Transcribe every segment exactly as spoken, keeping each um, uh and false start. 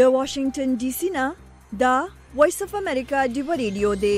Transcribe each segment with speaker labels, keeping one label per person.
Speaker 1: د واشنگټن ډي سي نه دا وایس اف امریکا دی ریډیو دی.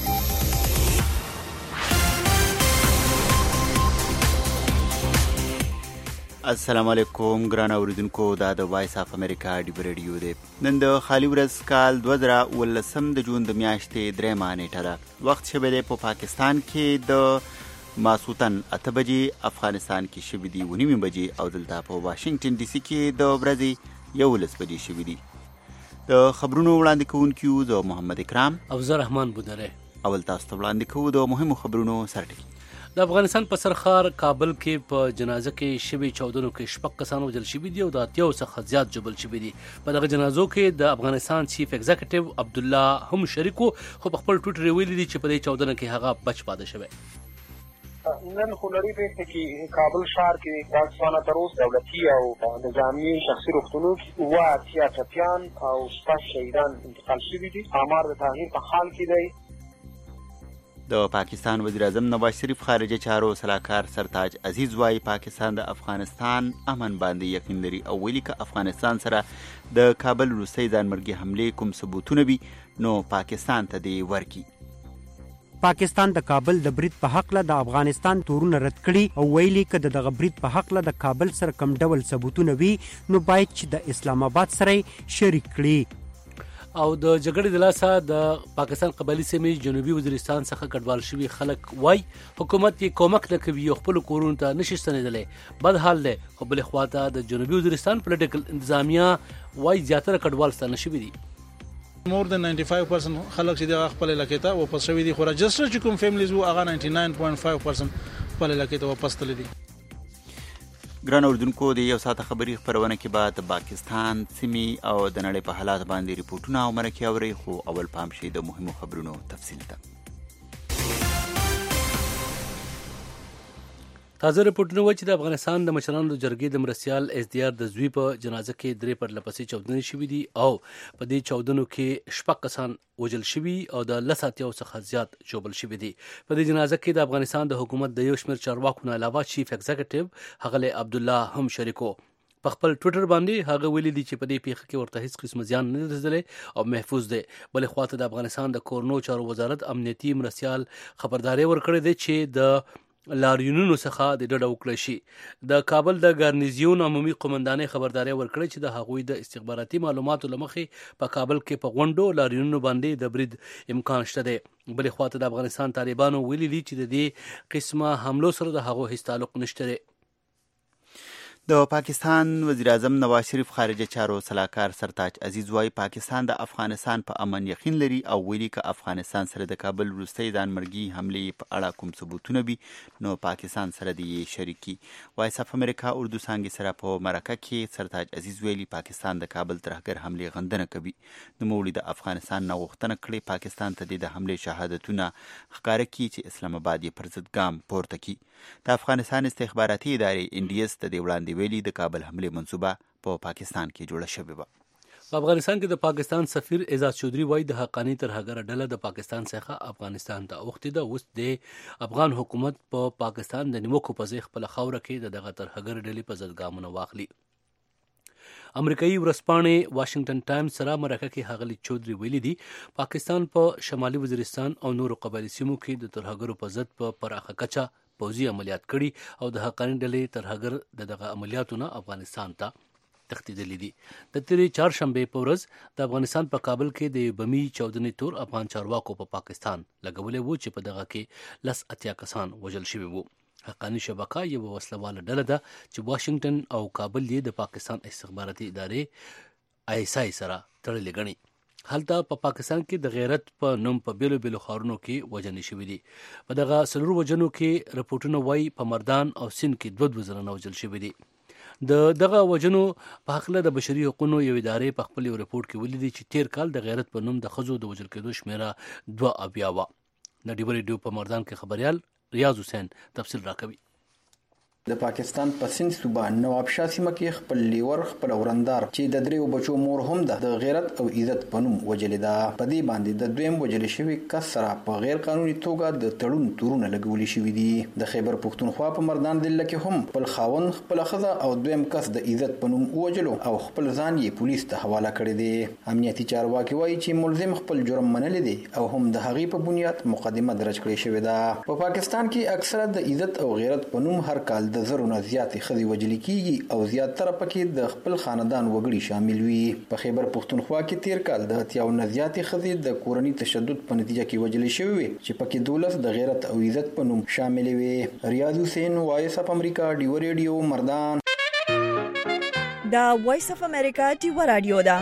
Speaker 2: السلام علیکم ګران اوریدونکو، دا د وایس اف امریکا دی ریډیو دی. نن د خالی ورځ کال دوه زره ولسم د جون د میاشتې درېمه نیټه ده. وخت شوی دی په پاکستان کې د ماسوتن اته بجې، افغانستان کې شوي دي اوه نیمې بجې او دلته په واشنګټن ډي سي کې د ورځې یولس بجې شوي دي. د خبرونو وړاندې کوونکي یو زه محمد اکرام
Speaker 3: او زه رحمان بودره.
Speaker 2: اول تاسو ته وړاندې کوو د مهمو خبرونو سرټکي.
Speaker 3: د افغانستان په سرخار کابل کې په جنازه کې شوي چاودنو کې شپږ کسان وژل شوي دي او د اتیاو څخه زیات ژوبل شوي دي. په دغه جنازو کې د افغانستان چیف ایگزیکټیو عبدالله هم شریک وو، خو په خپل ټویټر یې ویلي دي چې په دې چاودنه کې هغه بچ پاتې شوی.
Speaker 4: نن خو لري په کې کابل ښار کې پاکستان تر اوسه دولتي او نظامي شخصي روغتونونو کې اوه اتیا ټپیان او شپږ شهیدان انتقال شوي دي. آمار د تغییر په حال کې دی.
Speaker 2: د پاکستان وزیر اعظم نواز شریف خارجه چارو سلاکار سرتاج عزیز وايي پاکستان د افغانستان امن باندې یقین لري او ویلي که افغانستان سره د کابل وروستۍ ځانمرګي حملې کوم ثبوتونه وي نو پاکستان ته دې ورکي.
Speaker 5: پاکستان د کابل د برید په حق له د افغانستان تورونه رد کړي او ویلي که د دغه برید په حق له د کابل سره کم ډول ثبوتونه وي نو باید چې د اسلام آباد سره شریک کړي.
Speaker 3: او د جګړې د لاسه د پاکستان قبایلي سیمې جنوبي وزیرستان څخه کډوال شوي خلک وای حکومت یې کومک نه کوي او خپل کورونو ته نشي ستنېدلی. بد حال دی. خو بلې خواته د جنوبي وزیرستان پولیټیکل انتظامیه وای زیاتره کډوال ستانه شوي دي.
Speaker 6: مور دن نایන්ټي فایو پرسنټ خلک چې د خپل علاقې ته واپس شوي دي، خو رجسټر چې کوم فیملیز وو هغه نایන්ټي ناین پوینټ فایو پرسنټ خپل علاقې ته واپس تللي دي.
Speaker 2: ګران اردوونکو، د یو ساعته خبري خپرونه کې به د پاکستان سیمې او د نړۍ په حالات باندې ریپورټونه او مرکې اورئ، خو اول پام شي د مهمو خبرونو تفصیل ته.
Speaker 3: تازه رپورټونه وایي چې د افغانستان د مشرانو د جرګې د مرستیال ازدیار د زوی په جنازه کې درې پرله پسې چاودنې شوي دي او په دې چاودنو کې شپږ کسان وژل شوي او د لس اتیاو څخه زیات ژوبل شوي دي. په دې جنازه کې د افغانستان د حکومت د یو شمېر چارواکو نه علاوه چیف ایگزیکټیو ښاغلی عبدالله هم شریک وو. په خپل ټویټر باندې هغه ویلي دي چې په دې پیښه کې ورته هیڅ قسم زیان نه رسېدلی او محفوظ دی. بلې خواته د افغانستان د کورنو چارو وزارت امنیتي مرستیال خبرداری ورکړی دی چې د لاریونونو څخه د ډډه وکړی شي. د کابل د ګارنیزیون عمومي قومندانۍ خبرداری ورکړی چې د هغوی د استخباراتي معلوماتو له مخې په کابل کې په غونډو لاریونونو باندې د برید امکان شته دی. بلې خواته د افغانستان طالبانو ویلي دي چې د دې قسمه حملو سره د هغو هیڅ تعلق نشته دی.
Speaker 2: د پاکستان وزیر اعظم نواز شریف خارجه چارو سلاکار سرتاج عزیز وايي پاکستان د افغانستان په امن یقین لري او ویلي که افغانستان سره د کابل وروستۍ ځانمرګي حملې په اړه کوم ثبوتونه وي نو پاکستان سره دې شریکي. وایس اف امریکا اردو څانګې سره په مرکه کې سرتاج عزیز ویلي پاکستان د کابل ترهګر حملې غندنه کوي. نوموړي د افغانستان نه غوښتنه کړې پاکستان ته د حملې شهادتونه ښکاره کړي چې اسلام آباد یې پر ضد ګام پورته کړي. د افغانستان استخباراتي ادارې ان ډي اس د دې وړاندې ویلي د کابل حملې منصوبه په پاکستان کې جوړه شوې وه.
Speaker 3: په افغانستان کې د پاکستان سفیر اعزاز چودھری وایي د حقاني ترهګره ډله د پاکستان څخه افغانستان ته اوښتې ده. اوس د افغان حکومت په پا پاکستان د نیوکو په ځای خپله خاوره کې د دغه ترهګر ډلې په ضد ګامونه واخلي. امریکایي ورځپاڼې واشنګټن ټایمز سره مرکه کې ښاغلي چودھری ویلي دي پاکستان په شمالي وزیرستان او نورو قبایلي سیمو کې د ترهګرو په ضد په پراخه کچه پوځي عملیات کړي او د حقاني ډلې ترهګر د دغه عملیاتو نه افغانستان ته تښتېدلي دي. د تېرې چهارشنبې په ورځ د افغانستان په کابل کې د بمي چاودنې تور افغان چارواکو په پا پاکستان لګولی وو چې په دغه کې لس اتیا کسان وژل شوي وو. حقاني شبکه یوه وسلواله ډله ده چې واشنګټن او کابل یې د پاکستان استخباراتي ادارې آی ایس آی سره تړلې ګڼي. هلته په پا پاکستان کې د غیرت په نوم په بیلو بیلو ښارونو کې وژنې شوي دي. په دغه څلورو وژنو کې رپورټونه وایي په مردان او سیند کې دوه دوه زره وژل شوي دي. د دغه وژنو په هکله د بشري حقوقو یو ادارې په خپل یو رپورټ کې ویلي دي چې تیر کال د غیرت په نوم د ښځو د وژل کېدو شمېره دوه اویا وه. د ډیو ریډیو په مردان کې خبریال ریاض حسین تفصیل راکوي.
Speaker 7: د پاکستان په سند صوبه نواب شاه سیمه کې خپل لیور خپل ورندار چې د دریو بچو مور هم ده د غیرت او عزت پنوم وجلې ده. په دې باندې د دویم وجلې شوی کس سره په غیر قانوني توګه د تړون تورونه لګولې شوې دي. د خیبر پښتونخوا په مردان ضلع کې هم خپل خاوند خپل خزه او دویم کس د عزت پنوم وجلو او خپل ځان یې پولیس ته حواله کړی دی. امنیتي چارواکي وایي چې ملزم خپل جرم منلی دی او هم د هغې په بنیاد مقدمه درج کړې شوې ده. په پاکستان کې اکثره د عزت او غیرت پنوم هر کال د زرو نه زیاتې ښځې وژلې کیږي او زیاتره پکې د خپل خاندان وګړي شامل وي. په خیبر پښتونخوا کې تیر کال د اتیاو نه زیاتې ښځې د کورني تشدد په نتیجه کې وژلې شوې وي چې پکې دولس د غیرت او عزت په نوم شامل وي. ریاض حسین، وایس اف امریکا، ډیو ریډیو، مردان.
Speaker 1: دا وایس اف امریکا ډیو رادیو ده.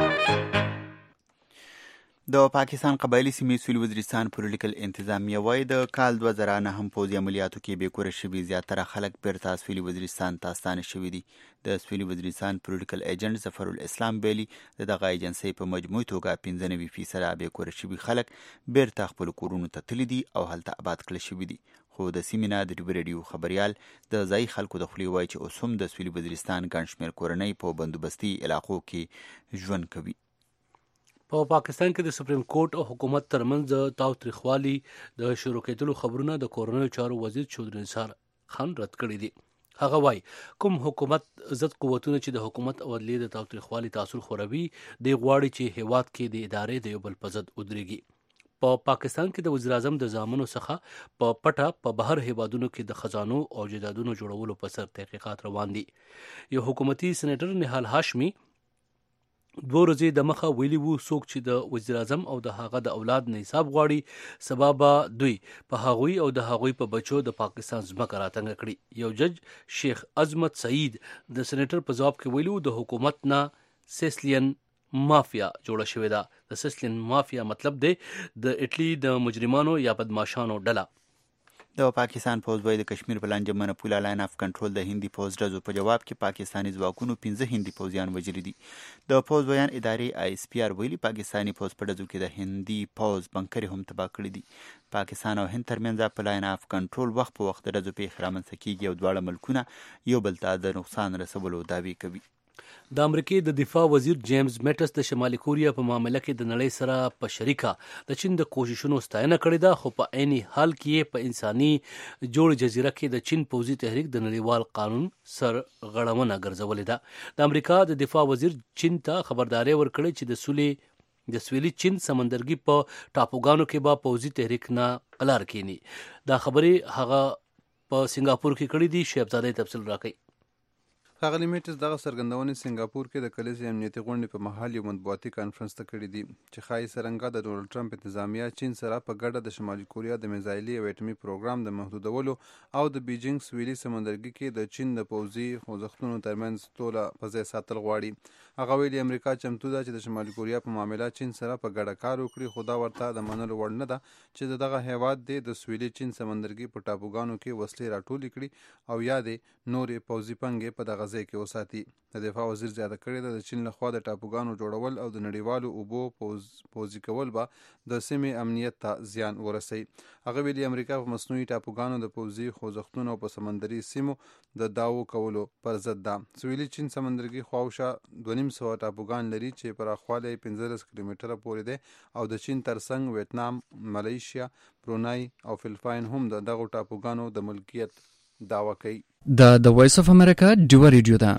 Speaker 2: د پاکستان قبایلی سیمې سویل وزیرستان پولیټیکل انتظامیه وایي د کال دوه زره نه هم پوځي عملیاتو کې بېکوره شوي زیاتره خلک بیرته سویل وزیرستان ته ستانه شوي دي. د سویل وزیرستان پولیټیکل ایجنټ ظفر الاسلام بیلي د دغه ایجنسۍ په مجموعي توګه پنځه نوي فیصده بېکوره شوي خلک بیرته خپلو کورونو ته تللي دي او هلته آباد کړل شوي دي. خو د سیمې نه د ډیو ریډیو خبریال د ځایي خلکو د خولې وایي چې اوس هم د سویل وزیرستان ګڼ شمېر کورنۍ په بندوبستي علاقو کې ژوند کوي.
Speaker 3: په پا پاکستان کې د سپریم کورټ او حکومت ترمنځ د تاوتریخوالي د شروع کېدلو خبرونه د کورنیو چارو وزیر چودري نثار خان رد کړي دي. هغه وایي کوم حکومت ضد قوتونه چې د حکومت او عدلیې د تاوتریخوالي تاثر خوروي دی غواړي چې هیواد کې د ادارې د یو بل په ضد ودرېږي. په پا پاکستان کې د وزیر اعظم د زامنو څخه په پټه په بهر هیوادونو کې د خزانو او جایدادونو جوړولو په سر تحقیقات روان دي. یو حکومتي سېنیټر نهال هاشمي دوه ورځې د مخه ویلي وو څوک چې د وزیر اعظم او د هغه د اولاد نه حساب غواړي سبا به دوی په هغوی او د هغوی په بچو د پاکستان ځمکه راتنګه کړي. یو جج شیخ عظمت سعید د سېنیټر په ځواب کې ویلي وو د حکومت نه سیسلین مافیا جوړه شوې ده. د سیسلین مافیا مطلب دی د اټلی د مجرمانو یا بدمعشانو ډله.
Speaker 2: د پاکستان پوځ وایي د کشمیر په لانجمنه پوله لاین اف کنټرول د هندي پوځ ډزو په جواب کې پاکستاني ځواکونو پنځه هندي پوځیان وژلي دي. د پوځ ویان ادارې آی اس پی آر ویلي پاکستاني پوځ په ډزو کې د هندي پوځ بنکرې هم تباه کړي دي. پاکستان او هند ترمنځ په لاین اف کنټرول وخت په وخت د ډزو پیښې رامنځته کیږي او دواړه ملکونه یو بل ته د نقصان رسولو دعوې کوي.
Speaker 3: د امریکای د دفاع وزیر جیمز میټس د شمالي کوریا په معاملې کې د نړۍ سره په شریکه د چین د کوششونو ستاینه کړې ده، خو په عین حال کې په انساني جوړ جزیره کې د چین پوځي تحریک د نړیوال قانون سر غړونه ګرځولې ده. د امریکا د دفاع وزیر چین ته خبرداري ورکړې چې د سولې د سویلي چین سمندرګي په ټاپوګانو کې به پوځي تحریک نه قلار کینی. دا خبرې هغه په سنگاپور کې کړې دي. شهبزاده تفصیل راکړي.
Speaker 8: ښاغلي میټس دغه څرګندونې سنګاپور کې د کلیزې امنیتي غونډې په مهال یو مطبوعاتي کانفرنس ته کړي دي چې ښایي څرنګه د ډونالډ ټرمپ انتظامیه چین سره په ګډه د شمالي کوریا د میزایلي او اټومي پروګرام د محدودولو او د بیجینګ سویلي سمندرګي کې د چین د پوځي خوځښتونو ترمنځ توله په ځای ساتل غواړي. هغه ویلي امریکا چمتو ده چې د شمالي کوریا په معامله چین سره په ګډه کار وکړي، خو دا ورته د منلو وړ نه ده چې د دغه هیواد دی د سویلي چین سمندرګي په ټاپوګانو کې وسلې راټولې کړي او یا د نورې پوځي پنګې په دغه ځای کې وساتي. د دفاع وزیر زیاته کړې ده د چین لخوا د ټاپوګانو جوړول او د نړیوالو اوبو پوز پوځي کول به د سیمې امنیت ته زیان ورسوي. هغه ویلي امریکا په مصنوعي ټاپوګانو د پوځي خوځښتونو په سمندري سیمو د داو کولو پر ضد ده. سویلي چین سمندرګي خواوشا دوه نیم سوه ټاپوګان لري چې پراخوالی یې پنځلس کیلومتره پورې دی او د چین ترڅنګ ویتنام، ملیشیا، برونای او فلپاین هم د دغو ټاپوګانو د ملکیت دعوه کوي.
Speaker 9: دا د وایس اف امریکا ډیو ریډیو ده.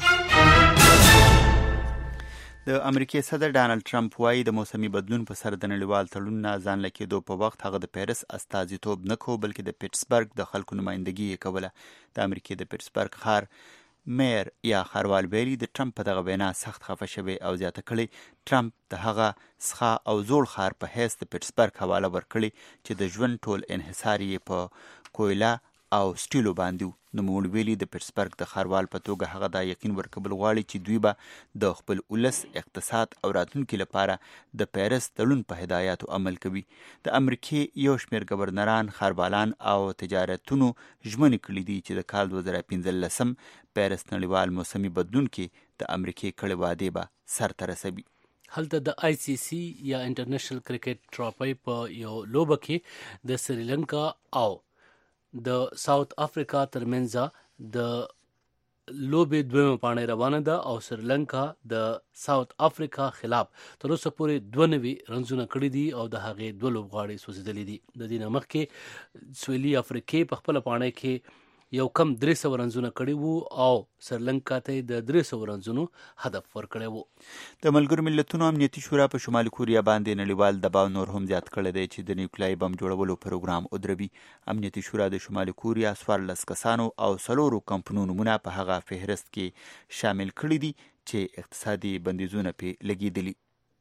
Speaker 2: د امریکای صدر ډانلډ ټرمپ وایي د موسمي بدلون په سر د نړیوال تړون نه ځان له کېدو په وخت هغه د پیرس استازیتوب نه کو بلکې د پیټسبرګ د خلکو نمایندګي یې کوله. د امریکای د پیټسبرګ ښار میر یا ښاروال بیلي د ټرمپ په دغه وینا سخت خفه شوی او زیاته کړی ټرمپ د هغه څخه او زوړ ښار په حیث د پیټسبرګ حواله ورکړي چې د ژوند ټول انحصار یې په کویلا او سټیلو باندې. نوموړي ویلي د پیټسبرګ د ښاروال په توګه هغه دا یقین ورکول غواړي چې دوی به د خپل ولس اقتصاد او راتلونکي لپاره د پیرس تړون په هدایاتو عمل کوي. د امریکای یو شمېر ګورنران، ښاروالان او تجارتونو ژمنې کړي دي چې د کال دوه زره پنځلسم پیرس نړیوال موسمي بدلون کې د امریکای کړې وعدې به سرته رسوي.
Speaker 3: هلته د آی سی سی یا انټرنیشنل کرکټ ټرافي په یو لوبه کې د سریلانکا او د ساوث افریقا ترمنځ د لوبې دویمه پاڼۍ روانه ده او سریلانکا د ساوث افریقا خلاف تر اوسه پورې دوه نوي رنزونه کړي دي او د هغې دوه لوبغاړي سوځېدلي دي. د دې نه مخکې سویلي افریقې په خپله پاڼۍ کې یو کم درې سوه رنزونه کړي وو او سریلانکا ته د درې سوه رنزونو هدف ورکړی وو.
Speaker 2: د ملګرو ملتونو امنیتي شورا په شمالي کوریا باندې نړیوال دباو نور هم زیات کړی دی چې د نیوکلیايي بم جوړولو پروګرام ودروي. امنیتي شورا د شمالي کوریا څوارلس کسانو او څلورو کمپنیو نومونه په هغه فهرست کې شامل کړي دي چې اقتصادي بندیزونه پې لګېدلي.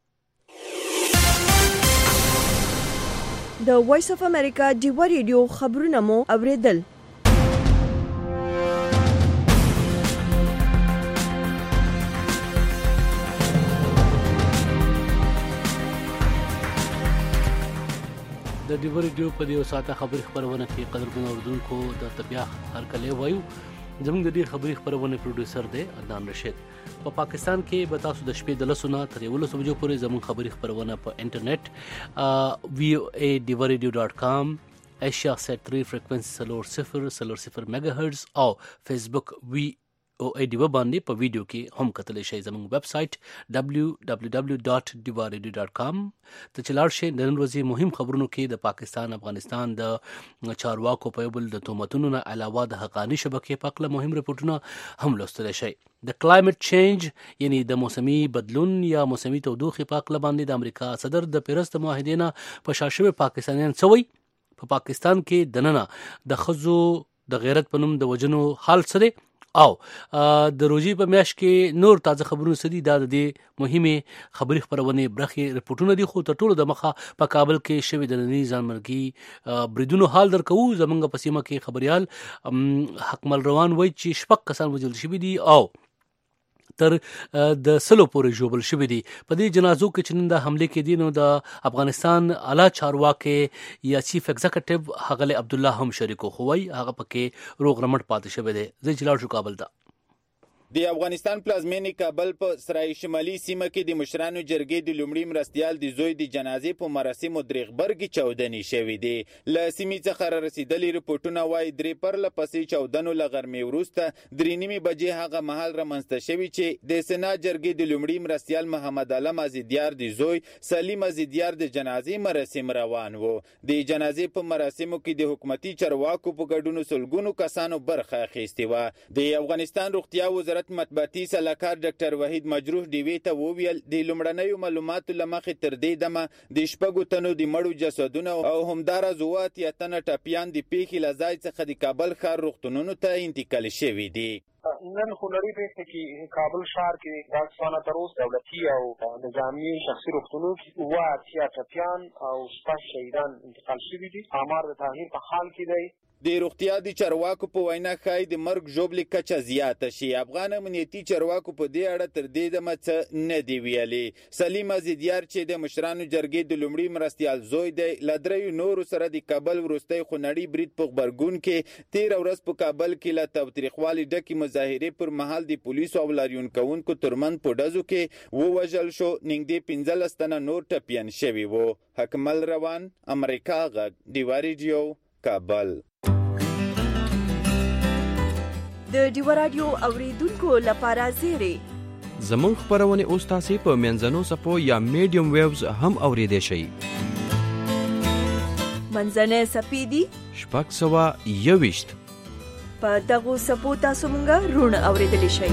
Speaker 1: د وایس اف امریکا ډیوا ریډیو خبرونه مو اوریدل.
Speaker 3: د ډیوا ریډیو په دې ساعته خبري خبرونه کې قدرمنو اوردونکو د طبيعه هرکلی وایو. زموږ د دې خبري خبرونه پروډوسر دی عدنان رشید. په پاکستان کې به تاسو د شپې د لسو نه تر یولسو بجو پورې زموږ خبري خبرونه په انټرنیټ وی او ای ډیوا ریډیو ډاټ کام ایشیا سیټ تھری فریکوینسي سلور صفر سلور صفر میگا هرتز او فیسبوک وی او ای ډیوا باندې په ویډیو کې هم کتلی شئ. زموږ ویب سایټ ډبلیو ډبلیو ډبلیو ډاټ ډیوا ریډیو ډاټ کام ته چې لاړ شئ. د نن ورځې مهم خبرونو کې د پاکستان افغانستان د چارواکو په یو بل د تهمتونو نه علاوه د حقاني شبکې په هکله مهم رپورټونه هم لوستلی شئ. د کلایمټ چینج یعنی د موسمي بدلون یا موسمي تودوخې په هکله باندې د امریکا صدر د پیرس د معاهدې نه په شا شوي پاکستانیان څه وایي. په پاکستان کې دننه د ښځو د غیرت په نوم د وژنو حال څه دی او د روژې په میاشت کې نور تازه خبرونه څه دي. دا د دې مهمې خبري خپرونې برخې رپورټونه دي. خو تر ټولو د مخه په کابل کې شوي د ننني ځانمرګي بریدونو حال درکوو. زموږ په سیمه کې خبریال حکمل روان وایي چې شپږ کسان وژل شوي دي او تر د سلو پورې ژوبل شوي دي. په دې جنازو کې چې نن د حملې کې دي نو د افغانستان اعلی چارواکي یا چیف ایگزیکټیو ښاغلی عبدالله هم شریکو خو وایي هغه پکې روغ رمټ پاتې شوی دی. زه چې لاړ شو کابل ته.
Speaker 10: د افغانستان پلازمینې کابل په سرای شمالي سیمه کې د مشرانو جرګې د لومړي مرستیال د زوی د جنازې په مراسمو درې غبرګې چاودنې شوې دي. له سیمې څخه را رسېدلي رپورټونه وایي درې پرله پسې چاودنو له غرمې وروسته درې نیمې بجې هغه مهال رامنځته شوي چې د سنا جرګې د لومړي مرستیال محمد علم ازیدیار د زوی سلیم ازیدیار د جنازې مراسم روان وو. د جنازې په مراسمو کې د حکومتي چارواکو په ګډون سلګونو کسانو برخه اخیستې وه. د افغانستان روغتیا وزارت مطبوعاتي سلاکار ډاکټر وحید مجروح ډیوی ته وویل د لومړنیو معلوماتو له مخې تر دې دمه د شپږو تنو د مړو جسدونه او همداراز اووه اتیا تنه ټپیان د پیښې له ځای څخه د کابل ښار روغتونونو ته انتقال شوي دي.
Speaker 4: نن خو لري په کې کابل ښار کې پاکستان تر اوسه دولتي او نظامي شخصي روغتونونو کې اووه اتیا ټپیان او شپږ شهیدان انتقال شوي دي. آمار د تغییر په حال کې دی.
Speaker 10: د روغتیا د چارواکو په وینا ښایي د مرګ ژوبلې کچه زیاته شي. افغان امنیتي چارواکو په دې اړه تر دې دمه څه نه دي ویلي. سلیم ازیدیار چې د مشرانو جرګې د لومړي مرستیال زوی دی له دریو نورو سره د کابل وروستی خونړي برید په غبرګون کې تېره ورځ په کابل کې له تاوتریخوالي ډکې مظاهرې پر مهال د پولیسو او لاریون کوونکو ترمنځ په ډزو کې ووژل شو. نږدې پنځلس تنه نور ټپیان شوي وو. حکمل روان، امریکا غږ، ډیوا ریډیو، کابل.
Speaker 1: د ډیوا رادیو اوریدونکو لپاره زیری
Speaker 11: زمون خبرونه اوس تاسو په منځنو سپو یا میډیم ویوز هم اوریدئ شئ.
Speaker 1: منځنه سپیدي
Speaker 11: شپږ سوه یوویشت
Speaker 1: په دغه سپو تاسو مونږه رونه اوریدلی شئ.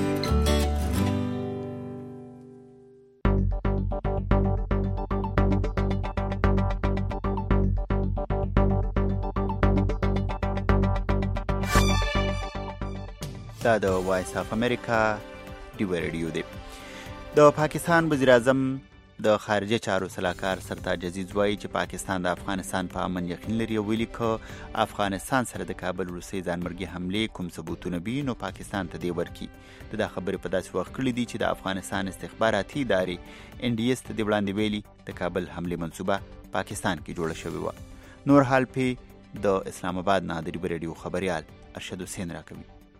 Speaker 2: دا د وایس اف امریکا ډیوا ریډیو دی. د پاکستان وزیر اعظم د خارجه چارو سلاکار سرتاج عزیز وایي چې پاکستان د افغانستان په امن یقین لري. ویلي که افغانستان سره د کابل وروستۍ ځانمرګي حملې کوم ثبوتونه وي نو پاکستان ته دې ورکړي. د دا خبرې په داسې وخت کړي دي چې د افغانستان استخباراتي ادارې ان ډي اس ته د وړاندې ویلي د کابل حملې منصوبه پاکستان کې جوړه شوې وه. نور حال پې د اسلام آباد نه د ډیوا ریډیو خبریال ارشد حسین راکوي.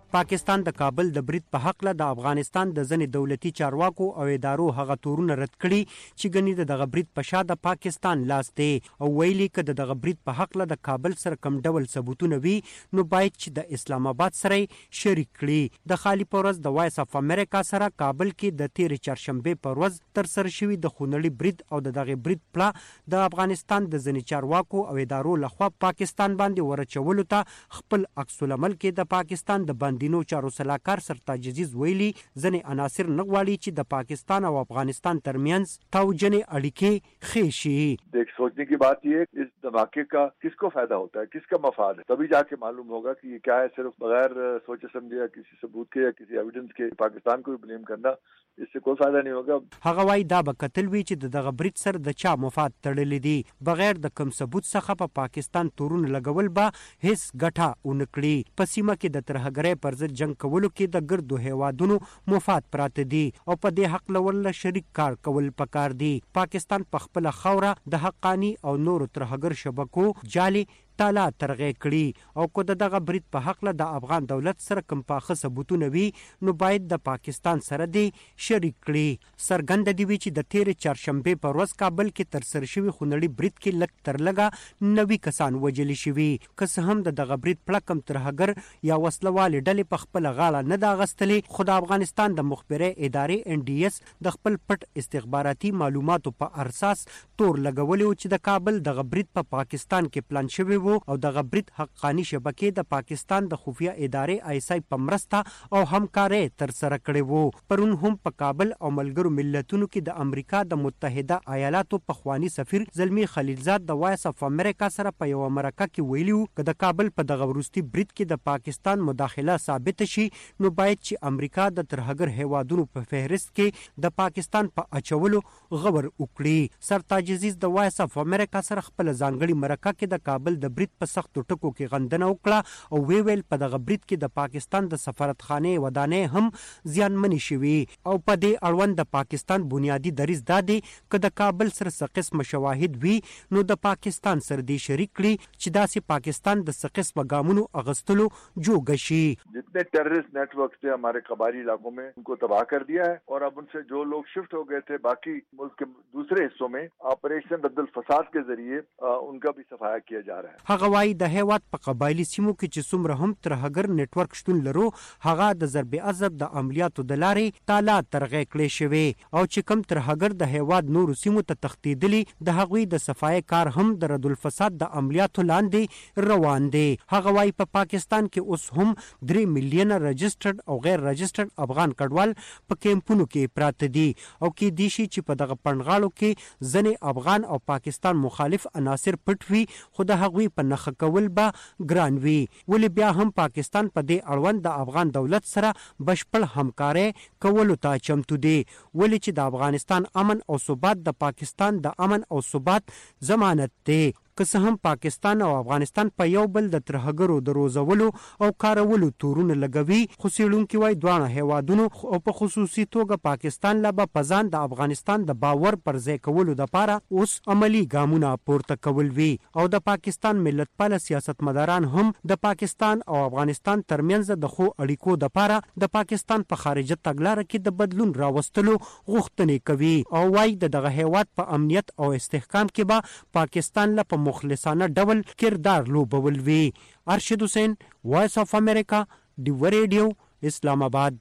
Speaker 5: پاکستان د کابل د برید په حق له د افغانستان د ځنې دولتي چارواکو او ادارو هغه تورونه رد کړي چې ګنې د دغه برید په شا د پاکستان لاس دی او ویلي که د دغه برید په حق له د کابل سره کم ډول ثبوتونه وي نو باید چې د اسلام آباد سره شریک کړي. د خالی په ورځ د وایس اف امریکا سره کابل کې د تیر چهارشنبه په ورځ تر سره شوی د خونړي برید او د دغه برید پلا د افغانستان د ځنې چارواکو او ادارو لخوا پاکستان باندې ورچولو ته خپل عکس العمل کې د پاکستان د باندینو چارو سلاکار سرتاج عزیز ویلي ځنې عناصر نه غواړي چې د پاکستان او افغانستان ترمنځ توجنې اړیکې ښې شي.
Speaker 12: देख सोचने की बात ये इस धमाके का किसको फायदा होता है, किसका मफाद है, तभी जाके मालूम होगा कि ये क्या है. सिर्फ बगैर सोचे समझे या किसी सबूत के या किसी एविडेंस के पाकिस्तान को भी ब्लेम करना, इससे कोई फायदा नहीं होगा.
Speaker 5: هغه وايي دا به کتل وی چې دغه برید سره د چا مفاد تړلې دي بغیر د کوم ثبوت څخه په پا پاکستان تورون لګول به هیڅ ګټه ونکړي. په سیمه کې د ترهګرۍ پر ضد جنگ کولو کې د ګردو هیوادونو مفاد پراته دي او په دې حق لول شریک کار کول پکار دي. پاکستان په خپل خوره د حقانی او نور ترهګر شبکو جالي تالا ترغه کړي او کو دغه برید په حق له د افغان دولت سره کوم پاخه ثبوتونه وي نو باید د پاکستان سره دی شریک کړي. سرګند دی وی چې د تیر چهارشنبه په ورځ کابل کې تر سره شوی خونړي برید کې لک تر لګه نوي کسان وجل شوي. که هم دغه برید پلکم ترهګر یا وسلوال ډلې په خپل غاړه نه دا غستلې خو د افغانستان د مخبره ادارې ان ډي اس د خپل پټ استخباراتي معلوماتو په اساس تور لګولې چې د کابل دغه برید په پا پاکستان کې پلان شوی او دغه برید حقانی شبکې د پاکستان د خفیه ادارې آی اس آی په مرسته او همکارۍ تر سره کړې وو. پرون هم په کابل او ملګرو ملتونو کې د امریکا د متحده ایالاتو پخوانی سفیر زلمی خلیلزاد د وایس اف امریکا سره په یو مرکه کې ویلیو چې د کابل په دغه وروستي برید کې د پاکستان مداخله ثابت شي نو باید چې امریکا د ترهګر هیوادونو په فهرست کې د پاکستان په اچولو غور وکړي. سرتاج عزیز د وایس اف امریکا سره خپل ځانګړي مرکه کې د کابل د برید په سختو ټکو کې غندنه وکړه او وی ویل په دغه برید کې د پاکستان د سفارتخانه ودانې هم زیانمنې شوي او په دې اړوند د پاکستان بنیادی دریځ دا دی چې د کابل سره څه قسم شواهد وي نو د پاکستان سره دی شریک کړي چې داسې پاکستان د څه قسم ګامونو اغستلو جوګ شي.
Speaker 12: जितने टेररिस्ट नेटवर्क थे हमारे कबायली इलाकों में उनको तबाह कर दिया है और अब उनसे जो लोग शिफ्ट हो गए थे बाकी मुल्क के दूसरे हिस्सों में ऑपरेशन रद्दुल फसाद के जरिए उनका भी सफाया किया जा रहा है.
Speaker 5: هغه وايي د هیواد په قبایلی سیمو کې چې څومره هم ترهګر نتورک شتون لرو هغه د ضرب عضب د عملیاتو د لارې تالا ترغه کړې شوی او چې کم ترهګر د هیواد نورو سیمو ته تختیدلی د هغوی د صفای کار هم د رد الفساد د عملیاتو لاندې روان دي. هغه وايي په پا پاکستان کې اوس هم درې میلیونه رجسټرډ او غیر رجسټرډ افغان کډوال په کیمپونو کې پراته دي او کې دي شي چې په دغه پنډغاړو کې ځنې افغان او پاکستان مخالف عناصر پټ وي خو د هغوی په نخ کول به ګران وي. ولې بیا هم پاکستان په دې اړوند د افغان دولت سره بشپړ همکاري کولو ته چمتو دی. ولې چې د افغانستان امن او ثبات د پاکستان د امن او ثبات ضمانت دی. که څه هم پاکستان او افغانستان په یو بل د ترهګرو د روزولو او کارولو تورونه لګوي خو څېړونکي وایي دواړه هیوادونو او په خصوصي توګه پاکستان لا به په ځان د افغانستان د باور پر ځای کولو دپاره اوس عملي ګامونه پورته کول وي او د پاکستان ملتپاله سیاستمداران هم د پاکستان او افغانستان ترمنځ د ښو اړیکو دپاره د پاکستان په خارجه تګلاره کې د بدلون راوستلو غوښتنې کوي او وایي د دغه هیواد په امنیت او استحکام کې به پاکستان له په مخلصانه ډول کردار لوبول وی. ارشد حسین وایس اف امریکا ډیو ریډیو اسلام آباد.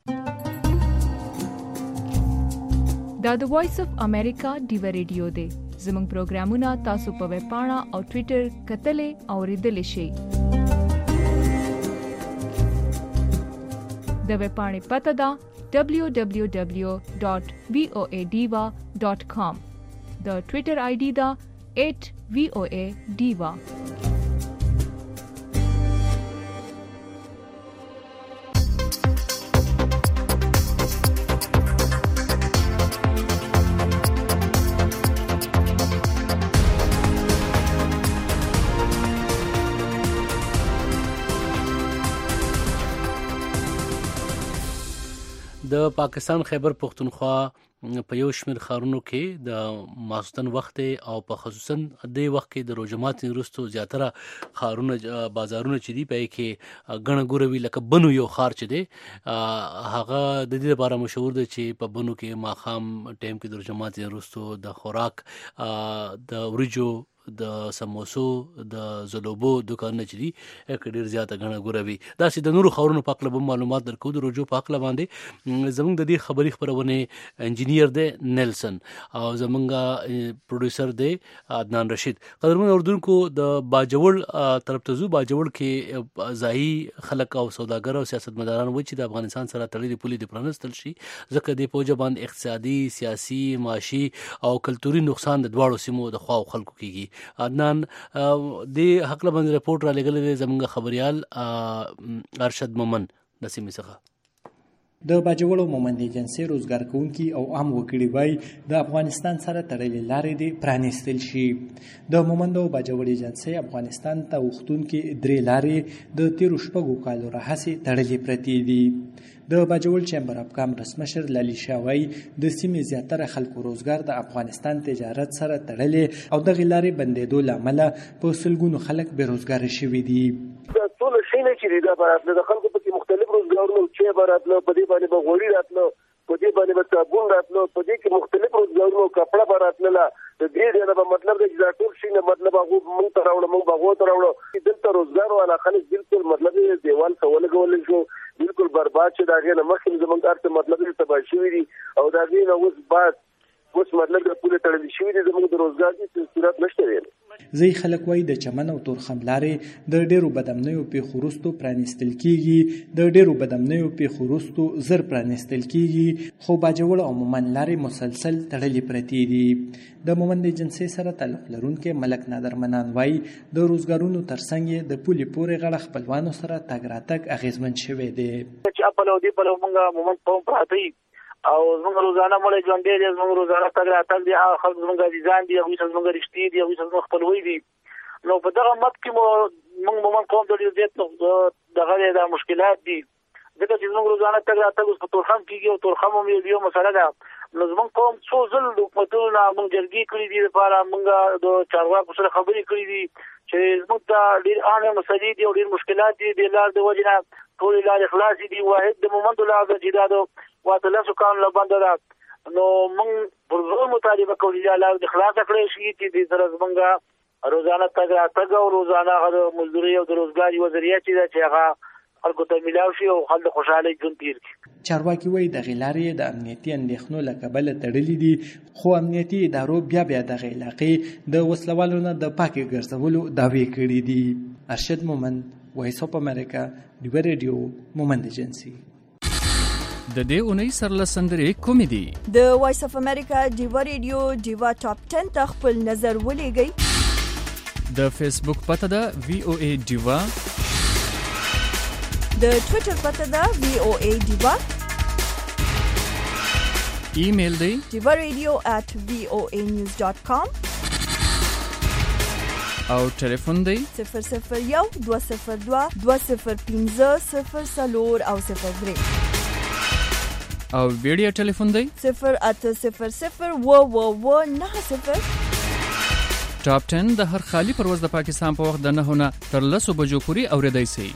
Speaker 13: دا د وایس اف امریکا ډیو ریډیو دی. زموږ پروګرامونه تاسو په ویب پاڼه او ټوئیټر کتلې او ریډلې شئ. د ویب پاڼې پته ده دبلیو دبلیو دبلیو ډاٹ وی او ای ډیوا ډاٹ کام. د ټوئیټر آی ډي دا ایٹ وی او اے ډیوا.
Speaker 3: د پاکستان خیبر پختونخوا په یو شمېر ښارونو کې د ماسختن وخت او په خصوصا د وخت کې د روجمات وروسته زیاتره ښارونه بازارونه چې دي په کې ګڼه ګوره وي، لکه بنو یو ښار چې دی هغه د دې لپاره مشهور دی چې په بنو کې ماښام ټایم کې د روجمات وروسته د خوراک د وریجو د سموسو د زلوبو دکانونه چې دي ډېر زیاته ګڼه ګوره وي. داسې د نورو ښارونو په هکله به معلومات درکوو. د روجو په هکله باندې زموږ د دې خبري خپرونې انجینیر دی نیلسن او زموږ پروډوسر دی عدنان رشید. قدرمن اردوونکو د باجوړ طرف ته ځو. باجوړ کې ځایي خلک او سوداګر او سیاستمداران وایي چې د افغانستان سره تړلې پولې دې پرانستل شي ځکه د پوجا باندې اقتصادي، سیاسي، معاشي او کلتوري نقصان د دواړو سیمو د خواو خلکو کیږي. عدنان د حق لبند رپورټ را لګلې زمونږ خبريال ارشد مومن د سیمې څخه.
Speaker 14: د باجوړو مومند ایجنسی روزګار کوونکي او عام وګړي وای د افغانستان سره تړلې لارې دي پرانیستل شي. د مومند او باجوړ ایجنسی افغانستان ته وختونکي درې لارې د تیرو شپږو کالو راهیسې تړلې پرتې دي. د باجوړ چیمبر اف کامرس مشر لالی شاوی د سیمې زیاتره خلکو روزګار د افغانستان تجارت سره تړلې او د غلارې بندېدو لامل په سلګونو خلک بې روزګار شوي دي.
Speaker 15: ټول شي نه چې دا براتله د خلکو په مختلف روزګارونو چې براتله په دې باندې به غوړي راتله په دې باندې به صابون راتله په دې کې مختلف روزګارونو کپڑا براتله د دې نه به مطلب دی چې دا ټول شي نه مطلب هغه مونږ ته راوړو مونږ به هغه ته راوړو دلته روزګار والا خلک بالکل مطلب دی دیوال ته ولګول شو بالکل برباد شي. دا غي نه مخکې زمونږ ارته مطلب دی تباہ شوی دي او دا غي نه اوس بعد اوس مطلب د پوله تړل شوی دي زموږ د روزګار د صورت نشته ویل.
Speaker 14: زی خلک وای د چمن او تورخم لارې د ډیرو بدامنیو په خورستو پرانستل کیږي د ډیرو بدامنیو په خورستو زر پرانستل کیږي خو باجوړ او مومن لارې مسلسل تړلې پرتې دي. د مومند ایجنسی سره تعلق لرونکي ملک نادر منان وای د روزګارونو ترڅنګ د پولي پورې غړ خپلوانو سره تګ راتګ اغیزمن شوی دی.
Speaker 15: چې په لودي په موږ مومند په پراتی او زموږ روزانه مړ ژوند دی زموږ روزانه تګ راتګ دی هغه خلک زموږ عزیزان دي هغوی زموږ رښتې دي هغوی زموږ خپلوي دي. نو په دغه مت کې مو موږ مومند قوم د ډېر زیات دغه د مشکلات دي ځکه چې زموږ روزانه تګ راتګ اوس په تورخم کېږي او تورخم هم یو مسله ده. نو زموږ قوم څو ځل د حکومتونو نه موږ جرګې کړي دي لپاره موږ د چارواکو سره خبرې کړي دي چې زموږ ته ډېر عامه مسلې دي او ډېر مشکلات دي د لار د وجې نه ټولې لارې خلاصې دي. واحد د مومندو لار ده چې دا د واته لسو کالو نه بنده ده. نو موږ پر زور مطالبه کوو چې دا لار د خلاصه کړی شي چې دې سره زموږ روزانه تګ راتګ او روزانه هغه د مزدورۍ او د روزګار یوه ذریعه چې ده چې هغه خلکو ته میلاو شي او خلک خوشحاله ژوند تېر کړي.
Speaker 14: چارواکي وایي دغې لارې د امنیتي اندېښنو له کبله تړلې دي خو امنیتي ادارو بیا بیا دغې علاقې د وسلوالو نه د پاکې ګرځولو دعوې کړي دي. ارشد مومند، وایس اف امریکا، ډیوه ریډیو، مومند ایجنسی.
Speaker 9: د دې اونۍ سرلسندرې کومې دي؟
Speaker 1: د وایس اف امریکا ډیوه ریډیو ډیوه ټاپ ټن ته خپل نظر ولېږئ.
Speaker 9: د فیسبوک پته ده وی او ای ډیوه،
Speaker 1: د ټویټر پته ده وی او ای ډیوه،
Speaker 9: ایمیل دی
Speaker 1: ډیوه ریډیو at وی او ای نیوز ډاٹ کام
Speaker 9: او ټلیفون دی
Speaker 1: صفر صفر یو دوه صفر دوه دوه صفر پنځه صفر څلور او صفر درې
Speaker 9: او ویډیو ټلیفون دی
Speaker 1: صفر اته صفر صفر اوه اوه اوه نهه صفر.
Speaker 9: ټاپ ټن د هر خالی پرواز د پاکستان په وخت د نهو نه تر لسو بجو پورې اورېدای شئ.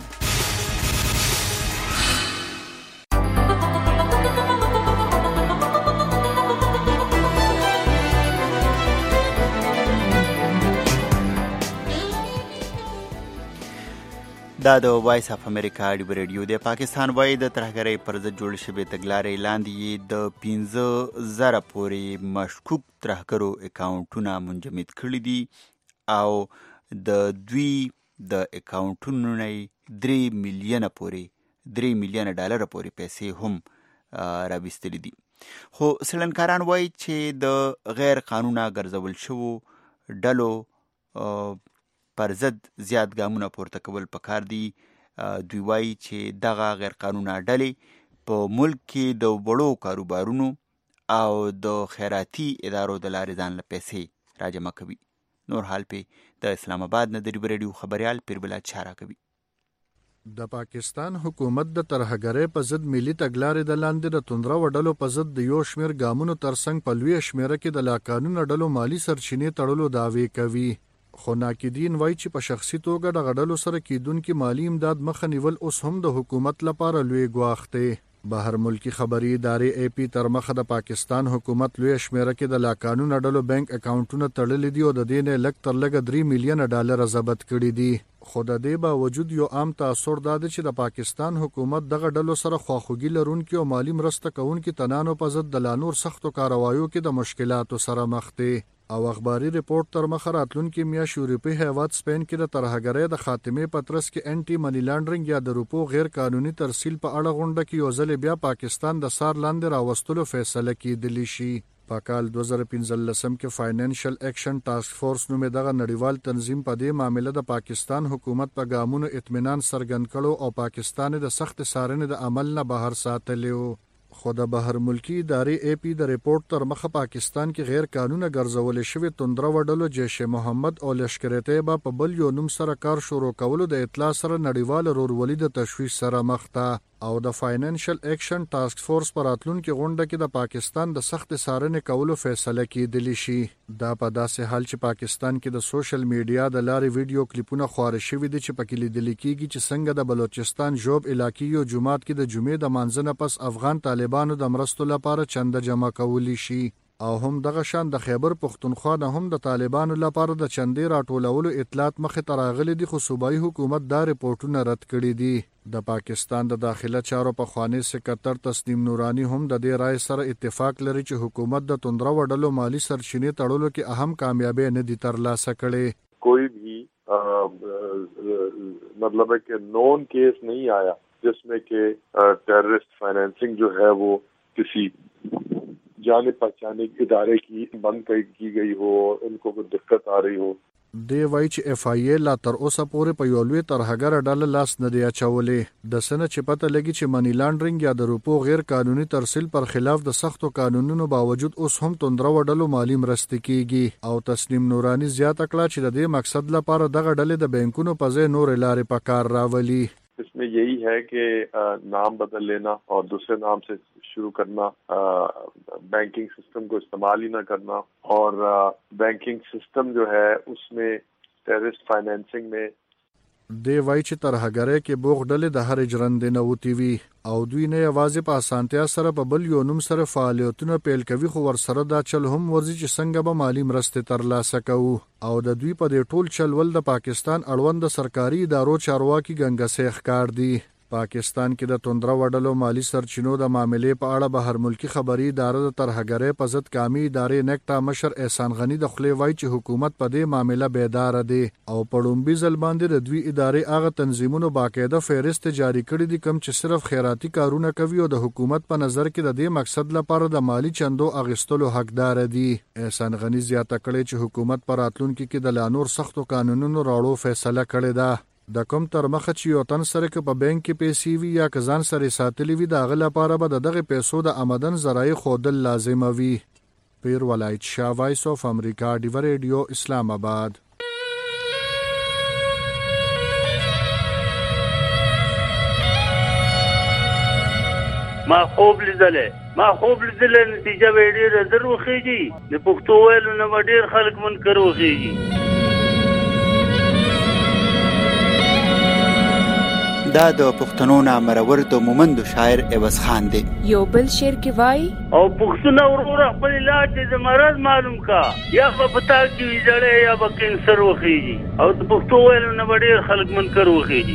Speaker 2: دا د وایس اف امریکا ډیوه ریډیو د پاکستان وای د ترهګرۍ پر ضد جوړ شوې تګلارې لاندې د پنځه زره پورې مشکوک ترهګرو اکاونټونه منجمد کړي دي او د دوی د اکاونټونو نه درې میلیونه پورې درې میلیونه ډالر پورې پیسې هم راویستلې دي. خو څېړنکاران وایي چې د غیر قانونه ګرځول شوو ډلو پر ضد زیات ګامونه پورته کول پکار دي. دوی وایي چې دغه غیر قانونه ډلې په ملک کې د وړو کاروبارونو او د خیراتي ادارو د لارې ځان له پیسې راجمع کوي. نور حال پې د اسلام آباد نه د ډیوه ریډیو خبریال پیربلا چاره کوي.
Speaker 16: د پاکستان حکومت د ترهګرۍ په ضد ملي تګلارې د لاندې د توندره وډلو په ضد د یو شمېر ګامونو ترڅنګ په لویه شمېره کې د لاقانونه ډلو مالي سرچینې تړلو دعوې کوي. خو ناقدین وایي چې په شخصي توګه د غډلو سره کیدونکي مالی امداد مخه نیول اوس هم د حکومت لپاره لوی ګواښ دی. بهر ملکی خبري ادارې اے پی تر مخه د پاکستان حکومت لوی شمیره کې د لاقانونه ډلو بانک اکاونټونه تړلې دي او د دې نه لږ تر لږه درې میلیونه ډالر ضبط کړي دي. خو د دې باوجود یو عام تاثر دا دی چې د پاکستان حکومت دغه ډلو سره خواخوږي لرونکي او مالی مرسته کوونکي تنانو په ضد د لا نور سختو کاروایو کې د مشکلاتو سره مخ دي. او اخباري رپورت تر مخه راتلونکي میاشت یورپی هیواد سپین کې د ترهګرۍ د خاتمې په ترڅ کې انټي منی لانډرینګ یا د روپو غیر قانوني ترسیل په اړه غونډه کې یو ځل بیا پاکستان د سار لاندې راوستلو فیصله کیدلی شي. په کال دوه زره پنځلسم کې فاینانشل ایکشن ټاسک فورس نومې دغه نړیوال تنظیم په دې معاملې د پاکستان حکومت په ګامونو اطمینان څرګند کړو او پاکستان د سخت څارنې د عمل نه بهر ساتلی و. خو د بهر ملکی ادارې اے پی د ریپورت تر مخه پاکستان کې غیر قانونه ګرځول شوی توندره وډلو جیش محمد او لشکر طیبه په بل یو نوم سره کار شروع کولو د اطلاع سره نړیوال رورولي د تشویش سره مخ ده. او د فاینانشل ایکشن ټاسک فورس پر راتلونکي غونډه کې د پاکستان د سخت څارنې کولو فیصله کیدلی شي. دا په داسې حال چې پاکستان کې د سوشل میډیا د لارې ویډیو کلیپونه خپاره شوي دي چې پکې لیدل کېږي چې څنګه د بلوچستان جوب علاقې یو جماعت کې د جمعې د مانځنه پس افغان طالبانو د مرستو لپاره چنده جمع کولی شي. او هم دغه شان د خیبر پختونخوا نه هم د طالبانو لپاره د چندې راټولولو اطلاعات مخې ته راغلي دي، خو صوبایي حکومت دا رپورټونه رد کړي دي. د پاکستان د داخله چارو پخوانی سکرټر تسنیم نورانی هم د دې رائے سره اتفاق لري چې حکومت د توندره وډلو مالی سرچینې تړلو کې اهم کامیابی نه دي ترلاسه کړي.
Speaker 12: کوئی بھی مطلب ہے کہ نون کیس نہیں آیا جس میں کہ ٹیررسٹ فائنینسنگ جو ہے وہ کسی جانے پہچانے ادارے کی بند کی گئی ہو، ان کو کوئی دقت آ رہی ہو.
Speaker 16: دی وای چې اف آی ای لا تر اوسه پورې په یو لوی ترهګر ډله لاس نه دی اچولې. د سنه چې پته لګي چې منی لانډرینګ یا د روپو غیر قانوني ترسیل پر خلاف د سختو قانونونو باوجود اوس هم توندره وډلو مالی مرستې کیږي. او تسنیم نورانی زیاته کړه چې د دې مقصد لپاره دغه ډلې د بانکونو په ځای نور لارې په کار راولي.
Speaker 12: اس میں یہی ہے کہ نام بدل لینا اور دوسرے نام سے شروع کرنا، بینکنگ سسٹم کو استعمال ہی نہ کرنا، اور بینکنگ سسٹم جو ہے اس میں ٹیررسٹ فائنینسنگ میں
Speaker 16: دی وای چې ترهګرۍ کې بوغ ډلې د هر ژرندې نه وتی وي او دوی نه یوازې په اسانتیا سره په بل یو نوم سره فعالیتونه پیل کوي، خو ورسره دا چل هم ورځي چې څنګه به مالی مرستې ترلاسه کوو. او د دوی په دې ټول چلول د پاکستان اړوند د سرکاري ادارو چارواکي ګنګسې ښکار دي. پاکستان کې د توندره وډلو مالی سرچینو د معاملې په اړه بهر ملکی خبري اداره د ترهګرۍ په ضد قامي ادارې نیکټا مشر احسان غنی د خلې وای چې حکومت په دې معاملې بیدار دی او په لومبي ځل باندې د دوی ادارې هغه تنظیمونو باقاعده فهرست جاری کړی دي کوم چې صرف خیراتي کارونه کوي او د حکومت په نظر کې د دې مقصد لپاره د مالی چندو اغستلو حقدار دي. احسان غنی زیاته کړی چې حکومت پر راتلونکي کې د لانور سختو قانونونو راوړو فیصله کړې ده. د کوم تر مخه چې یو تن سره که په بانک کې پیسې وي یا که ځان سره ساتلی وي د هغه لپاره به د دغه پیسو د آمدن ذرایع ښودل لازمه وي. پیر ولایت شاه، وایس آف امریکا، ډیو ریډیو، اسلام آباد.
Speaker 17: ما خوب لیدلې ما خوب لیدلې نتیجه به ډېره زر وخیږي. د پښتو ویلو نه به ډېر خلک منکر وخیږي.
Speaker 2: دا د پښتنو نامرور د مومندو شاعر عوض خان دی.
Speaker 18: یو بل شعر کې وای
Speaker 17: او پښتون ورور خپل علاج د مرض معلوم کا، یا په پتا کې جړې یا په کینسر وخیږي، او د پښتو ویلو نه ډېر خلک منکر وخیږي.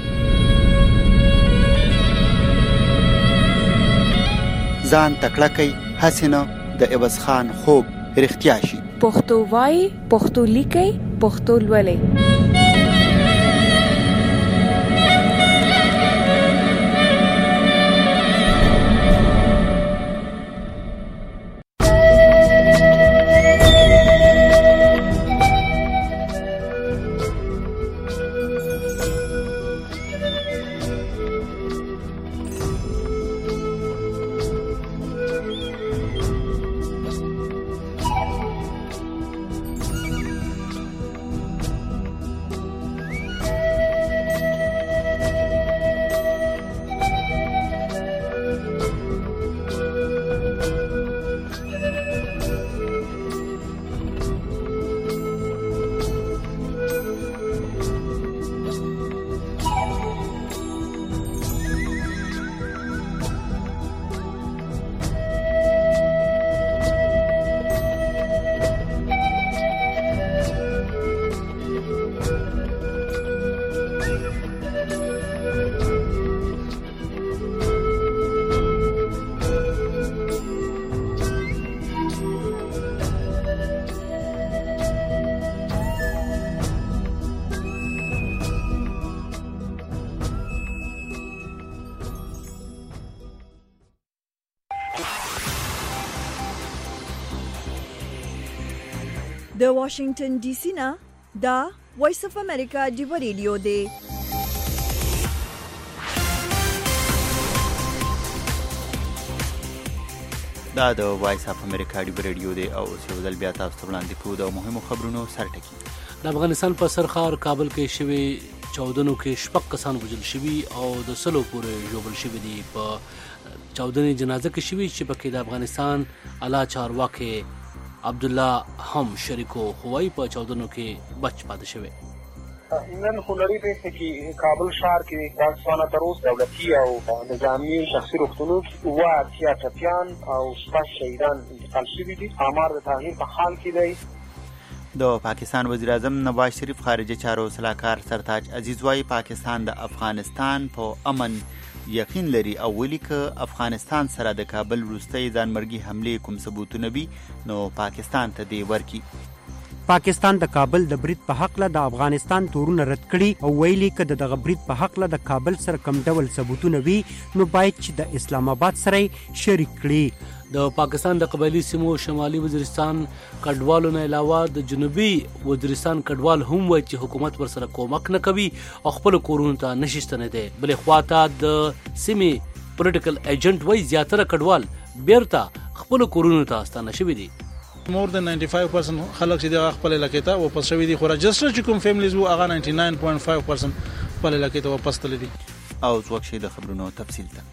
Speaker 2: ځان تکړه کوي حسینه د عوض خان خوب رښتیا شي.
Speaker 18: پښتو وای، پښتو لیکي، پښتو لولي.
Speaker 1: د واشنگټن ډي سي نه دا وایس اف امریکا ډیو ریډیو دی.
Speaker 2: دا د وایس اف امریکا ډیو ریډیو دی او اوس یو ځل بیا تاسو ته وړاندې کوو د مهمو خبرونو سرټکی.
Speaker 3: د افغانستان په سرخار کابل کې شوي چاودنو کې شپږ کسان وژل شوي او د سلو پورې ژوبل شوي دي. په چاودنې جنازه کې شوي چې پکې د افغانستان اعلی چارواکي عبدالله هم شریکو خوای په چاودنو کې بچ پاتې شوی.
Speaker 4: نن خلری په کې کابل ښار کې پاکستان تر اوسه دولتي او نظامی شخصي روغتونو کې وا اتیا ټپیان او شپږ شهیدان انتقال شوي دي. آمار د تغییر په حال کې دی.
Speaker 2: د پاکستان وزیر اعظم نواز شریف خارجه چارو سلاکار سرتاج عزیز وايي پاکستان د افغانستان په امن یقین لري او ولی که افغانستان سره د کابل وروستۍ ځانمرګي حملې کوم ثبوتونه وي نو پاکستان ته دی ورکی.
Speaker 5: پاکستان د کابل د برید په حق له د افغانستان تورونه رد کړي او ویلي که د دغه برید په حق له د کابل سره کم ډول ثبوتونه وي نو باید چې د اسلام آباد سره شریک کړي.
Speaker 3: د پاکستان د قبایلی سیمو شمالي وزیرستان کډوالو نه علاوه د جنوبي وزیرستان کډوال هم وایي چې حکومت ورسره کومک نه کوي او خپل کورونو ته نشي ستنېدی. بلې خواته د سیمې پولیټیکل ایجنټ وایي زیاتره کډوال بیرته خپل کورونو ته ستانه شوي دي.
Speaker 6: مور دن ninety فایو پرسنټ خلک چې د خپل علاقې ته واپس شوي دي خو رجسټر چې کوم فیملیز وو هغه ninety ناین پوینټ فایو پرسنټ خپل علاقې ته واپس تللي دي.
Speaker 2: او ځوک شي د خبرونو تفصیل ته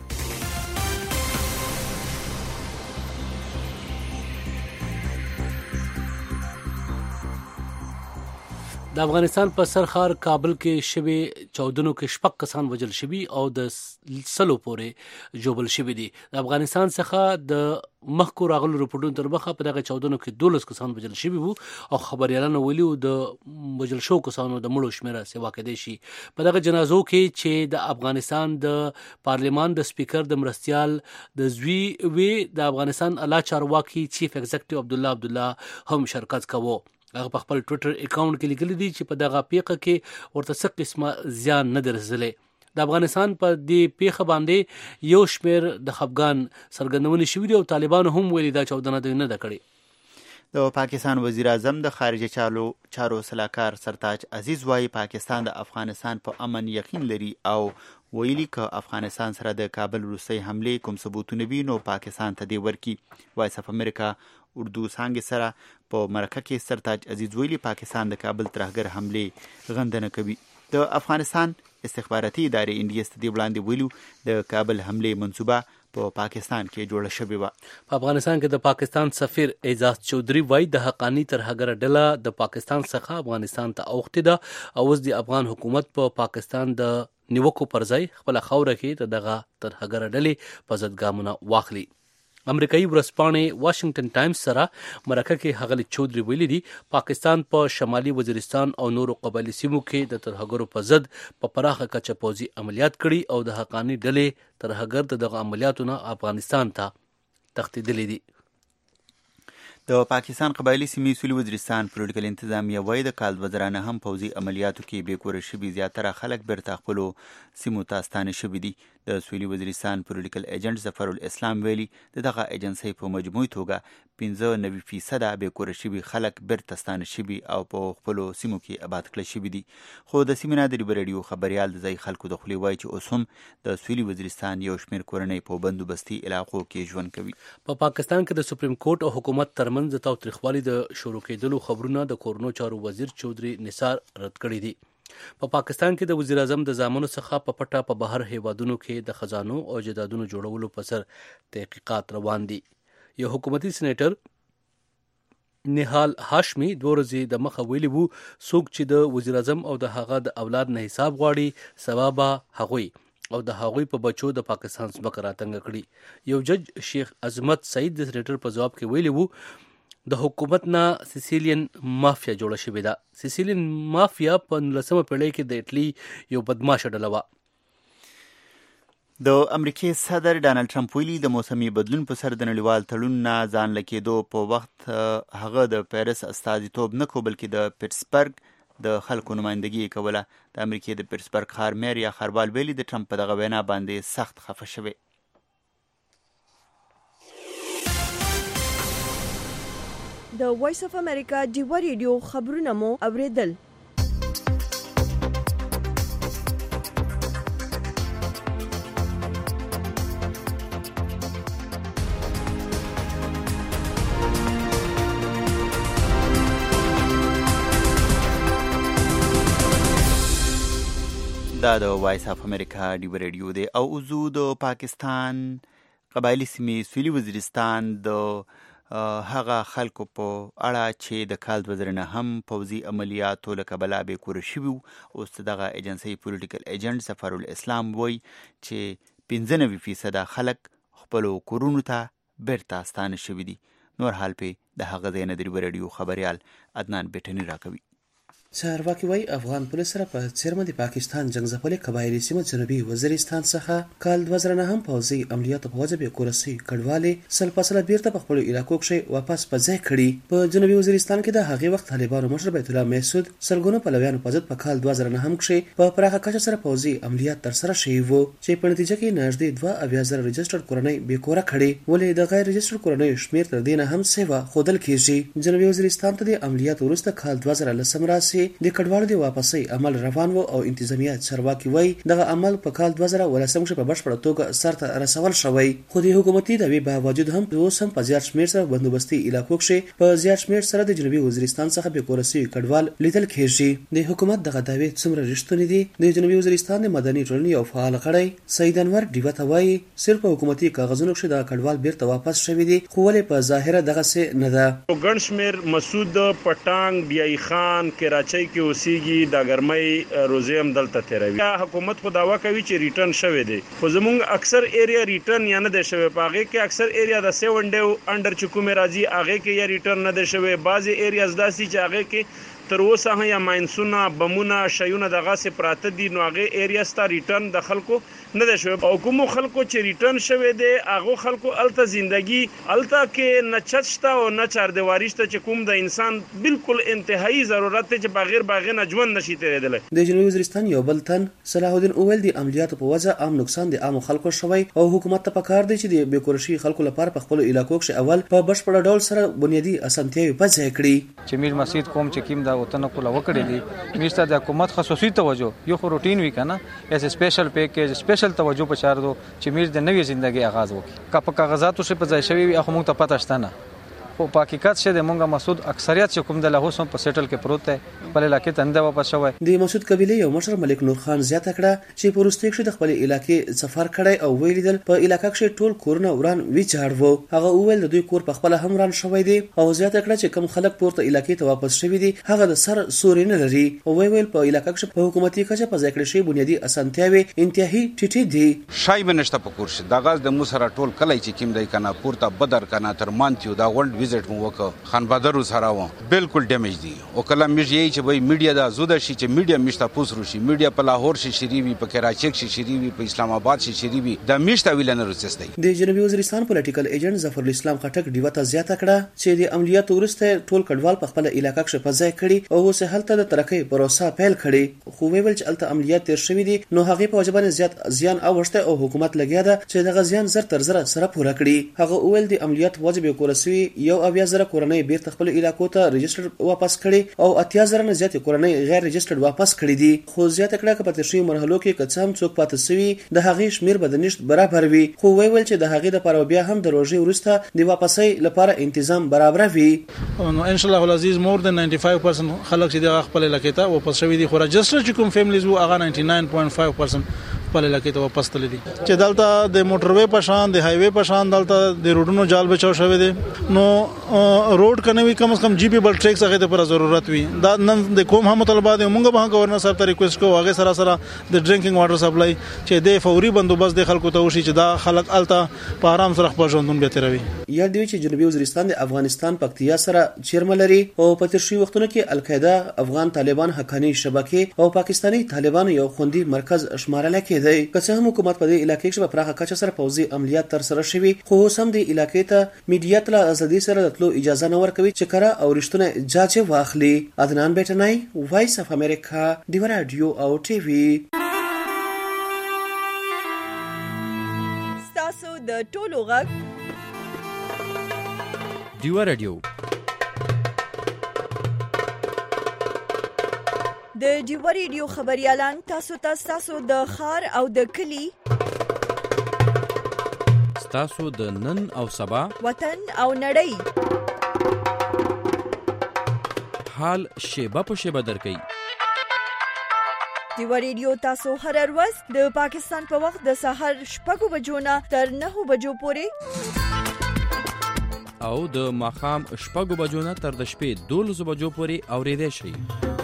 Speaker 3: د افغانستان په سرخار کابل کې شوي چاودنو کې شپږ کسان وژل شوي او د سلو پورې ژوبل شوي دي. د افغانستان څخه د مخکو راغلو رپورټونو تر مخه په دغه چاودنو کې دولس کسان وژل شوي وو او خبريالانو ویلي د وژل شو کسانو د مړو شمیره سیوا کېدی شي. په دغه جنازو کې چې د افغانستان د پارلیمان د سپیکر د مرستیال د زوی وی د افغانستان اعلی چارواکي چیف ایگزیکټیو عبدالله عبدالله هم شرکت کوو. هغه په خپل ټوئیټر اکاونټ کې لیکلي دي چې په دغه پیښه کې ورته څه قسمه زیان نه درځلی. د افغانستان په دې پیښه باندې یو شمیر د خفګان څرګندونې شوي دي او طالبانو هم ویلي دا چاودنه دوی نه ده کړې.
Speaker 2: د پاکستان وزیر اعظم د خارجه چارو چارو سلاکار سرتاج عزیز وايي پاکستان د افغانستان په امن یقین لري او ویلي که افغانستان سره د کابل وروستۍ حملې کوم ثبوتونه وي نو پاکستان ته دی ورکی. وایس اف امریکا اردو څانګې سره په مرکه کې سرتاج عزیز ویلي پاکستان د کابل ترهګر حملې غندنه کوي. د افغانستان استخباراتي ادارې انډي اس ته دی وړاندې ویلو د کابل حملې منصوبه په پاکستان کې جوړه شوې وه.
Speaker 3: په افغانستان کې د پاکستان سفیر اعزاز چودھری وایي د حقانی ترهګر ډله د پاکستان څخه افغانستان ته اوښتې ده او اوس د افغان حکومت په پاکستان د نیوکو پر ځای خپل خوره کې د دغه ترهګر ډلې په ضد ګامونه واخلي. امریکایي ورځپاڼې واشنگټن ټایمز سره مرکه کې ښاغلي چودھری ویلي دي پاکستان په شمالي وزیرستان او نورو قبایلي سیمو کې د ترهګرو په ضد په پراخه کچه پوځي عملیات کړي او د حقانی ډلې ترهګر د دغه عملیاتو نه افغانستان ته تښتېدلي دي.
Speaker 2: د پاکستان قبایلی سیمې سویلي وزیرستان پولیټیکل انتظامیه وایي د کال دوه زره نهم پوځي عملیاتو کې بې کوره شوي زیاتره خلک بیرته خپلو سیمو ته ستانه شوي دي. د سویلي وزیرستان پولیټیکل ایجنټ ظفر الاسلام ویلي د دغه ایجنسۍ په مجموعي توګه پنځه نوي فیصده بې کوره شوي خلک بیرته ستانه شوي او په خپلو سیمو کې آباد کړل شوي دي. خو د سیمې نه د ریو ریډیو خبریال د ځای خلکو د خولې وایي چې اوس هم د سویلي وزیرستان یو شمېر کورنۍ په بندوبستي علاقو کې ژوند کوي.
Speaker 3: په پاکستان کې د سپریم کورټ او حکومت ترمنځ د تاوتریخوالي د شروع کېدلو خبرونه د کورونو چارو وزیر چودھری نثار رد کړي دي. په پاکستان کې د وزیر اعظم د زامنو څخه په پټه په بهر هیوادونو کې د خزانو او جایدادونو جوړولو په سر تحقیقات روان دي. یو حکومتي سېنیټر نهال هاشمي دوه ورځې د مخه ویلي وو څوک چې د وزیر اعظم او د هغه د اولاد نه حساب غواړي سبب هغوی او د هغوی په بچو د پاکستان ځمکه راتنګ کړي. یو جج شیخ عظمت سعید د سېنیټر په جواب کې ویلي وو د حکومت نه سیسیلین مافیا جوړه شوې ده. سیسیلین مافیا په نولسمه پیړۍ کې د اټلی یو بدمعاشه ډله وه.
Speaker 2: د امریکای صدر ډانلډ ټرمپ ویلي د موسمي بدلون په سر د نړیوال تړون نه ځان لکېدو په وخت هغه د پیرس استازیتوب نه کو بلکې د پیټسبرګ د خلکو نمایندګي کوله. د امریکای د پیټسبرګ ښار میر یا ښاروال ویلي د ټرمپ په دغه وینا باندې سخت خفه شوی.
Speaker 1: د وایس اف امریکا ډیوا ریډیو خبرونه مو اوریدل.
Speaker 2: دا د وایس اف امریکا ډیوا ریډیو دی او اوزو د پاکستان قبایلی سیمې سویلي وزیرستان د هغه خلکو په اړه چې د کال دوه زره نهم پوځي عملیاتو له کبله بې کوره شوي وو. اوس دغه ایجنسۍ پولیټیکل ایجنټ سفر الاسلام وایي چې پنځه نوي فیصده خلک خپلو کورونو ته بیرته ستانه شوي دي. نور حال پې د هغه ځای نه د ډیوا ریډیو خبریال عدنان بیټني راکوي.
Speaker 19: چارواکي وايي افغان پولیس سره په څیرمه د پاکستان جنگ ځپلې قبایلي سیمه جنوبي وزیرستان څخه کال دوه زره نهم پوځي عملیاتو په وجه بې کوره سوي کډوالې سل په سله بیرته په خپلو علاقو کښې واپس په ځای کړي. په جنوبي وزیرستان کې د هغې وخت طالبانو مشر بیت الله محسود سلګونو پلویانو په ضد په کال دوه زره نهم کښې په پراخه کچه سره پوځي عملیات ترسره شوي وو چې په نتیجه کې نږدې دوه اویا زره رجسټرډ کورنۍ بې کوره کړي. ولې د غیر رجسټرډ کورنیو شمېر تر دې نه هم سیوا ښودل کېږي. جنوبي وزیرستان ته د عملیاتو وروسته کال دوه زره لسم راسي د کډوالو د واپسۍ عمل روان و او انتظامیه چارواکي وایي دغه عمل په کال دوه زره ولسم کښې په بشپړه توګه سرته رسول شوی. خو د حکومتي دعوې باوجود هم اوس هم په زیات شمېر سره بندوبستي علاقو کښې په زیات شمېر سره د جنوبي وزیرستان څخه بې کوره سوي کډوال لیدل کېږي. د حکومت دغه دعوې څومره رښتونې دي؟ د جنوبي وزیرستان د مدني ټولنې یو فعال غړی سید انور ډیوه ته وایي صرف په حکومتي کاغذونو کښې دغه کډوال بیرته واپس شوي دي خو ولې په ظاهره دغسې نه ده.
Speaker 20: ګڼ شمېر مسعود پټانګ بیاي خان کراچۍ کې اوسېږي د ګرمۍ روزي هم دلته تیروي. حکومت خو دعوا کوي چې ریټرن شوی دی خو زموږ اکثر ایریا ریټرن یا نه دی شوی. په هغې کې اکثر ایریا د سیون ډے انډر چې کومې راځي هغې کې یا ریټرن نه دی شوی. بعضې ایریاز داسې چې هغې کې تر اوسه هم یا ماینسونه بمونه شیونه دغسې پراته دي نو هغې ایریاز ته ریټرن د خلکو نه دی شوی. او کومو خلکو چې ریټرن شوی دی هغو خلکو هلته زندګي هلته کې نه چت شته او نه چاردیواري شته چې کوم د انسان بالکل انتهایی ضرورت دی چې بغیر بغیر نه ژوند نشي تېرېدلی.
Speaker 19: د جنوبي وزیرستان یو بل تن صلاح الدین اویل د عملیاتو په وجه عام نقصان د عامو خلکو شوی او حکومت ته پکار دی چې د بې کوره شوي خلکو لپاره په خپلو علاقو کښې اول په بشپړه ډول سره بنیادي اسانتیاوې په ځای کړي.
Speaker 21: چې میر مسجد قوم چې کوم دا وطن کوله وکړي دي میر ته د حکومت خصوصي توجه یو خو روټین وي که نه ایز سپیشل پیکیج سپیشل توجه پکار دو چې میر د نوې زندګۍ آغاز وکړي. که په کاغذاتو شي په ځای شوي وي هغه موږ ته پته شته نه خو په حقیقت چې د مونږ مسعود اکثریت چې کوم د له اوس هم په سیټل کې پروت دی خپل علاقې ته نه دی واپس شوی.
Speaker 19: د مسعود قبیلې یو مشر ملک نور خان زیاته کړه چې په وروستیو کښې د خپلې علاقې سفر کړی او ویې لیدل په علاقه کښې ټول کورونه وران ویجاړ وو. هغه وویل د دوی کور پخپله هم وران شوی دی او زیاته کړه چې کوم خلک پورته علاقې ته واپس شوي دي هغه د سر سوري نه لري او ویې ویل په علاقه کښې په حکومتي کچه په ځای کړې شوي بنیادي اسانتیاوې انتهایي ټیټې دي.
Speaker 22: شای به نشته په کور شي د غاز د مو سره ټول کلی چې کوم دی که نه پورته بدر که نه تر مانتیو دا غونډ ویزټ مو وکړ خان بادر سره و بالکل ډیمیج دي او کله میږي چې وای میډیا دا زوده شي چې میډیا مشته پوسرو شي میډیا په لاهور شي شریوي په کراچۍ شي شریوي په اسلام آباد شي شریوي دا مشته ویل نه رسېستي.
Speaker 19: د جنوبي وزیرستان پولیټیکل ایجنټ ظفر الاسلام خټک ډیوه ته زیاته کړه چې د عملیاتو وروسته ټول کډوال په خپل علاقه کې په ځای کړي او اوس هلته د ترقۍ پروسه پیل کړي. خو ویل چې هلته عملیات تیر شوي دي نو هغې په وجه باندې زیات زیان اوښتی او حکومت لګیا ده چې دغه زیان زر تر زره سره پوره کړي. هغه وویل د عملیات په وجه بې کوره سوي یو اویا زره کورنۍ بیرته خپل علاقو ته رجسټر واپس کړي او اتیا زره نه زیاتې کورنۍ غیر رجسټرډ واپس کړي دي. خو زیاته کړه که په تېر شویو مرحلو کې که څه هم څوک پاتې سوي د هغې شمېر به د نشت برابر وي. خو ویې ویل چې د هغې دپاره بیا هم د روژې وروسته د واپسۍ لپاره انتظام برابره وي.
Speaker 6: نو انشاءالله العزیز مور دین ninety five percent خلک چې دغه خپل علاقې ته واپس شوي دي خو رجسټر چې کوم فیملیز وو هغه ninety nine point five percent خپل علاقې ته واپس تللي دي. چې دلته د موټروي په شان د هایوي په شان دلته د روډونو جال بچاو شوی دی نو روډ کنه وي کم از کم جی پی بل ټریکس هغه ته پر ضرورت وي. دا نن د کوم هم مطالبات موږ به گورنر صاحب ته ریکوست کوو هغه سره سره د ډرینکینګ واټر سپلای چې د فوري بندوبست د خلکو ته وشي چې دا خلک الته په آرام سره خپل ژوندون به تیروي.
Speaker 19: یا دی چې جنوبي وزیرستان د افغانستان پکتیا سره چیرمه لري او په تیر شوي وختونو کې القاعده افغان طالبان حقانی شبکې او پاکستانی طالبان یو خوندي مرکز شمارل کېدی. که څه هم حکومت په دې علاقې کې په پراخه کچه سره پوځي عملیات ترسره شوي خو اوس هم د علاقې ته میډیا ته له ازادۍ سره د تلو اجازه نه ورکوي چې کره او رښتونه جاج واخلي. عدنان بیټنی وایس اف امریکا ډیوا رادیو او ټي وي.
Speaker 1: ستاسو د ټولو غږ
Speaker 11: ډیوا رادیو
Speaker 1: د ډیو ریډیو خبريالان تاسو ته تاسو د خار او د کلی
Speaker 11: تاسو د نن او سبا
Speaker 1: وطن او نړۍ
Speaker 11: حال شیبه په شیبه درکې
Speaker 1: ډیو ریډیو تاسو هر ورځ د پاکستان په وخت د سحر شپږ بجو نه تر نهه بجو پورې
Speaker 11: او د ماخام شپږ بجو نه تر د شپې دولس بجو پورې اورېدای شئ.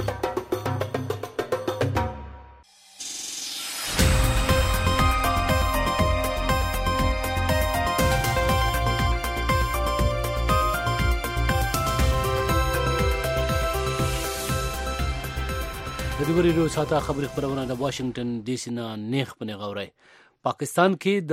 Speaker 3: د ډیو ریډیو ساته خبري خبرونه د واشنگټن ډي سي نه نیخ پنه غوړای. پاکستان کې د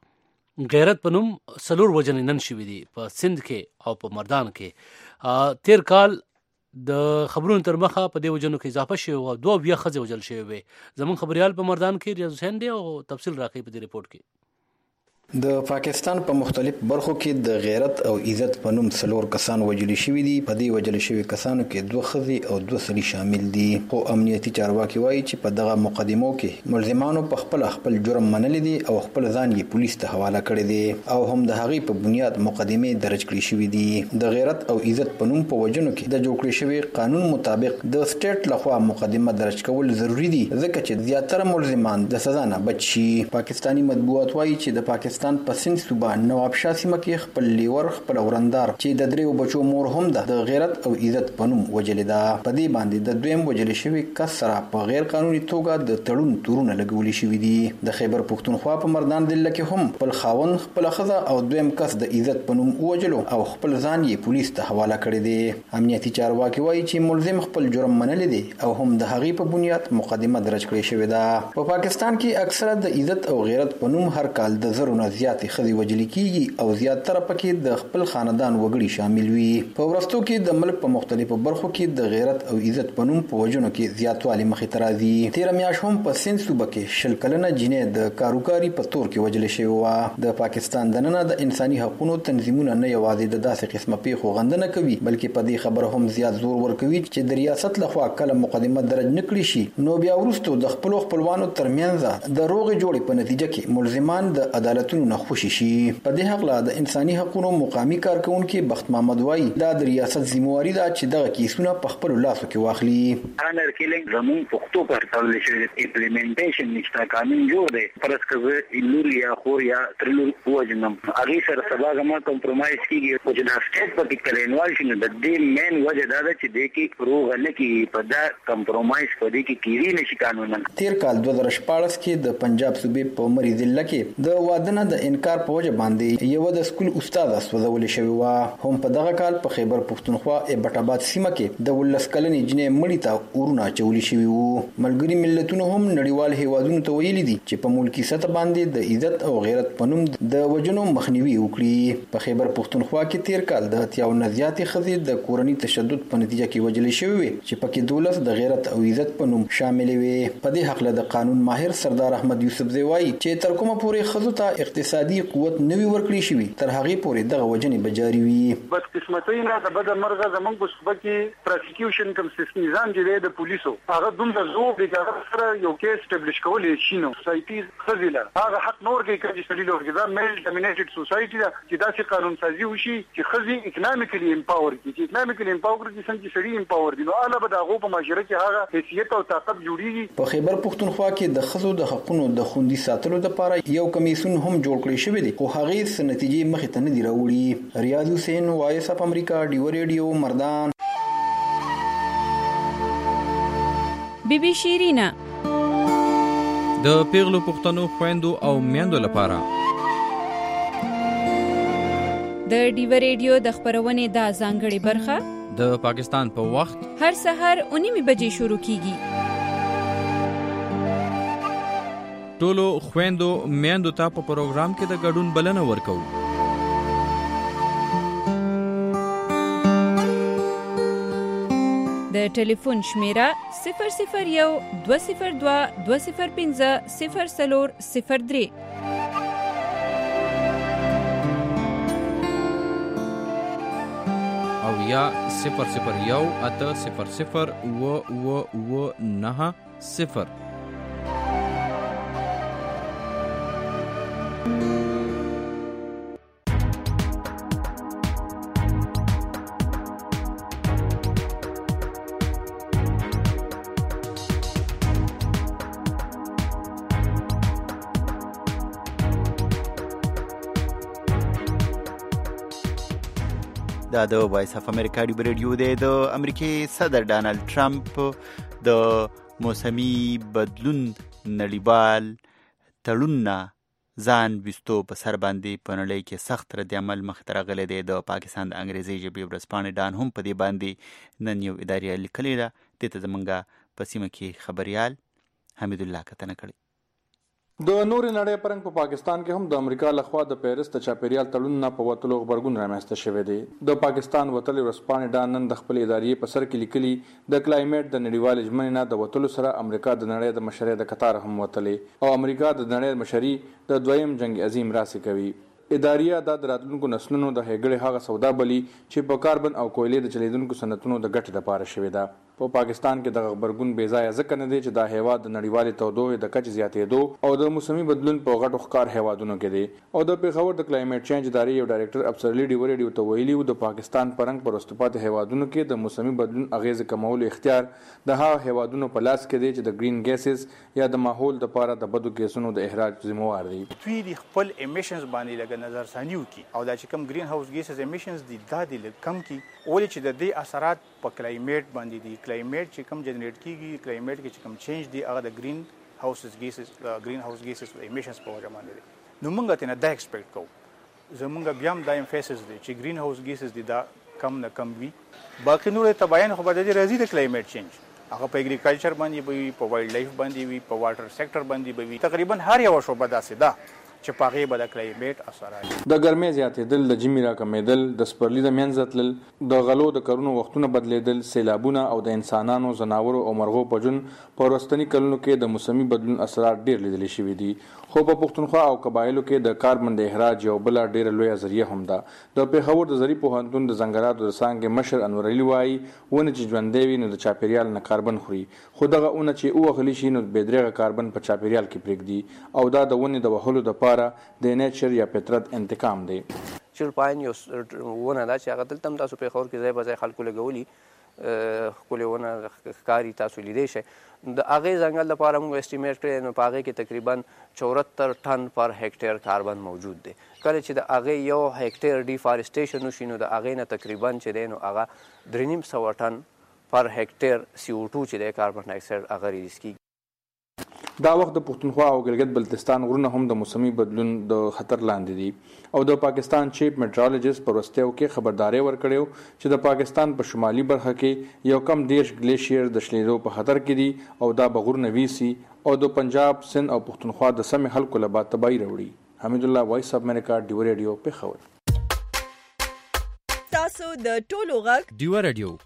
Speaker 3: غیرت پنوم سلور وجنې نن شوې دي په سند کې او په مردان کې. تیر کال د خبرونو تر مخه په دې وجنو کې اضافه شوی او دوه بیا خځه وجل شوی وي. زمون خبريال په مردان کې ریاض حسین دی او تفصیل راکې په دې ریپورت کې.
Speaker 7: د پاکستان په مختلف برخو کې د غیرت او عزت په نوم څلور کسان وجل شوي دي. په دې وجل شوي کسانو کې دوه ښځې او دوه سړي شامل دي. خو امنیتي چارواکي وایي چې په دغه مقدمو کې ملزمانو په خپل خپل جرم منلي دي او خپل ځان یې پولیس ته حواله کړی دي او هم د هغې په بنیاد مقدمې درج کړې شوې دي. د غیرت او عزت په نوم په وجنو کې د جوړ کړی شوی قانون مطابق د سټیټ لخوا مقدمه درج کول ضروری دي ځکه چې زیاتره ملزمان د سزا نه بچ شي. پاکستانی مطبوعات وایي چې د پاکستان په سند صوبه نواب شاه سیمه کې خپل لیور خپل ورندار چې د دریو بچو مور هم ده د غیرت او عزت په نوم وجلې ده. په دې باندې د دویم وجلې شوی کس سره په غیر قانوني توګه د تړون تورونه لګولې شوې دي. د خیبر پښتونخوا په مردان ضلع کې هم خپل خاوند خپل ښځه او دویم کس د عزت په نوم وجلو او خپل ځان یې پولیس ته حواله کړی دی. امنیتي چارواکي وایي چې ملزم خپل جرم منلی دی او هم د هغې په بنیاد مقدمه درج کړې شوې ده. په پاکستان کې اکثره د عزت او غیرت په نوم هر کال د زرو نه زیاتې ښځې وجل کیږي او زیاتره پکې د خپل خاندان وګړي شامل وي. په ورستو کې د ملک په مختلفو برخو کې د غیرت او عزت په نوم په وجنو کې زیاتوالی مخې ته راځي. تیره میاشت هم په سند صوبه کې شل کلنه جینۍ د کاروکاري په تور کې وجل شوې وه. د پاکستان دننه د انساني حقوقو تنظیمونه نه یوازې د داسې قسمه پیښو غندنه کوي بلکې په دې خبره هم زیات زور ورکوي چې د ریاست لخوا کله مقدمه درج نه کړي شي نو بیا وروسته د خپل خپلوانو ترمنځ د روغې جوړې په نتیجه کې ملزمان د عدالتونو نه خوشي شي. په دې حق لا د انساني حقوقو مقامي کارکونکو بخت محمد وای دا د ریاست ذمہواری ده چې دغه کیسونه په خپل لاسو کې واخلي.
Speaker 8: انر کیلینګ زمون پښتو پر تړل شوی امپلیمنټیشن نشته قانون جوړ دی پرس کزه لور یا خور یا ترلور وجنم اغه سره سبا غما کمپرمایز کیږي او چې د سټیټ په کې کلینوال شنو د دې مین وجه دا ده چې د کې روغ نه کی په دا کمپرمایز په دې کې کیری نشي قانونن.
Speaker 7: تیر کال دوه هزار شپږ کې د پنجاب صوبې په مری ضلع کې د وادنه د انکار په وجه باندې یو د سکول استاد اسوځول شوی و. هم په دغه کال په خیبر پښتونخوا ایبټ آباد سیمه کې د ولس کلنې جنې مړی ته ورونه چولی شوی وو. ملګری ملتونو هم نړیوال هیوادونو ته ویلي دي چې په ملکی سطح باندې د عزت او غیرت په نوم د وجنو مخنیوي وکړي. په خیبر پښتونخوا کې تیر کال د اتیاو نه زیاتې ښځې د کورني تشدد په نتیجه کې وجل شوی وي چې پکې دولس د غیرت او عزت په نوم شامل وي. په دې حق له د قانون ماهر سردار احمد یوسف زوی چې تر کومه پورې ښځو ته اقتصادي قوت نوي ورکړي شوی تر هغه پورې دغه وجنې بجاری وي.
Speaker 23: بس قسمتۍ نه د بد مرغه زمونږ په صوبه کې پروسیکیوشن کوم سیستم نظام دی د پولیسو هغه دومره زور دی چې هغه سره یو کیس اسټابلیش کولای شي نو سوسایټي خزیلا هغه حق نور کې کړي چې لور کې دا میل ډومینیټډ سوسایټي دا چې داسې قانون سازي وشي چې خزي اکونومیکلی امپاور کی چې اکونومیکلی امپاور کی څنګه سړي امپاور دي نو اعلی به دغه په معاشره کې هغه حیثیت او طاقت جوړیږي.
Speaker 7: په خیبر پښتونخوا کې د خزو د حقوقو د خوندي ساتلو لپاره یو کمیسیون هم جوړ کړی شوی دی خو هغه نتیجې مخې ته نه دی راوړي. ریاض حسین وایس اپ امریکا ډیو ریډیو مردان.
Speaker 18: بی بی شیرینا
Speaker 11: د پیغلو پښتنو خويندو او میندو لپاره
Speaker 18: د ډیو ریډیو د خبرونې د ځانګړي برخه
Speaker 11: د پاکستان په وخت
Speaker 18: هر سحر اونیمه بجې شروع کیږي.
Speaker 11: ټولو خويندو میندو ته په پروګرام کې د ګډون بلنه ورکو.
Speaker 18: د ټلیفون شمیره صفر صفر یو دوه صفر دوه دوه صفر پنځه صفر څلور صفر درې.
Speaker 11: او یا صفر صفر یو اته صفر صفر اوه اوه اوه نهه صفر.
Speaker 2: دا د وایس اف امریکا ډیو ریډیو دی. د امریکای صدر ډانلډ ټرمپ د موسمي بدلون نړیوال تړون ځان وستو په سر باندې په نړۍ کې سخت رد عمل مخې ته راغلی دی. د پاکستان د انګریزي ژبې ورځپاڼې ډان هم په دې باندې نن یو اداري لیکلې ده. دې ته زمونږ په سیمه کې خبریال حمید الله کتنه کړې.
Speaker 10: د نورې نړۍ پرنګ په پاکستان کې هم د امریکا لخوا د پیرس د چاپیریال تړون نه په وتلو غبرګون رامنځته شوی دی. د پاکستان وتلې ورځپاڼې ډان نن د خپل ادارې په سر کې لیکلي د کلایمیټ د نړیوال ژمنې نه د وتلو سره امریکا د نړۍ د مشرۍ د قطار هم وتلې او امریکا د نړۍ مشري د دویم جنگ عظیم راسي کوي. اداریه د راتلونکو نسلونو د هګړې هغه سودا بلی چې په کاربن او کویلې د چلیدونکو صنعتونو د ګټې لپاره شوې ده. په پاکستان کې د خبرګون بې ځایه ځکه نه دی چې دا هیواد د نړیوالې تودوخې د کچې زیاتېدو او د موسمي بدلون په غټو ښکار هیوادونو کې دی. او د پیښور د کلایمیټ چینج ادارې یو ډایرکټر افسرلی ډیو ریډیو ته ویلي و د پاکستان پرنګ پر وروسته پاتې هیوادونو کې د موسمي بدلون اغیزې کمولو اختیار د هغه هیوادونو په لاس کې دی چې د ګرین ګیسز یا د ماحول لپاره د بدو ګیسونو د اخراج ذمہوار دي.
Speaker 13: دوی د خپل امیشنز باندې لګ نظر ثانیو کی او دا چې کم ګرین هاوس ګیسز امیشنز دي دا د کم کی ولې چې د دې اثرات په کلایمیټ باندې دي. کلایمیټ چې کم جنریټ کیږي کلایمیټ کې چې کم چینج دی هغه د ګرین هاوسز ګیسز ګرین هاوس ګیسز امیشنز په وجه باندې دي. نو موږ ته نه دا ایکسپیکټ کوو. زمونږ بیا هم دا امفیسس دی چې ګرین هاوس ګیسز دي دا کم نه کم وي. باقي نور تباین خو به د راځي د کلایمیټ چینج هغه په اګریکلچر باندې به وي, په وایلډ لایف باندې وي, په واټر سېکټر باندې به وي. تقریبا هر یو شوبه داسې ده چې په هغې به د کلایمیټ اثرات
Speaker 10: د ګرمۍ زیاتېدل, د ژمي راکمېدل, د سپرلي د منځه تلل, د غلو د کرونو وختونه بدلیدل, سیلابونه او د انسانانو, ځناورو او مرغو په ژوند په وروستني کلونو کې د موسمي بدلون اثرات ډېر لیدل شوي دي. خو په پښتونخوا او قبایلو کې د کاربن د اخراج یو بله ډېره لویه ذریعه هم ده. د پېښور د زري پوهنتون د ځنګلاتو د څانګې مشر انور علي وایي ونه چې ژوندی وي نو د چاپیریال نه کاربن خوري, خو دغه ونه چې ووهلی شي نو بېدرېغه کاربن په چاپیریال کې پرېږدي او دا د ونې د وهلو دپاره د نیچر یا فطرت انتقام دی.
Speaker 15: چل پاین یو ونه ده چې هغه دلته هم تاسو پېښور کې ځای په ځای خلکو لګولي ښکلې ونه ښکاري, تاسو لیدی شئ. د هغې ځنګل لپاره موږ اسټیمیټ کړی نو په هغې کې تقریبا چورتر ټن پر هکټیر کاربن موجود دی. کله چې د هغې یو هکټیر ډیفارسټیشن وشي نو د هغې نه تقریبا چې دی نو هغه درې نیم سوه ټن پر هکټیر سی او ټو چې دی کاربن ډای اکساید هغه ریلیز کېږي.
Speaker 10: دا وخت د پښتونخوا او ګلګت بلتستان غرونه هم د موسمي بدلون د خطر لاندې دي او د پاکستان چیف میټرالوجست په وروستیو کې خبرداری ورکړی چې د پاکستان په شمالي برخه کې یو کم دیرش ګلیشیر د شلیدو په خطر کې دي او دا به غرونه ویسي او د پنجاب, سند او پښتونخوا د سمې خلکو له بعد تباهي راوړي. حمید الله, وایس اف امریکا, ډیو ریډیو, پېښور.
Speaker 1: تاسو د ټولو غږ
Speaker 11: ډیو ریډیو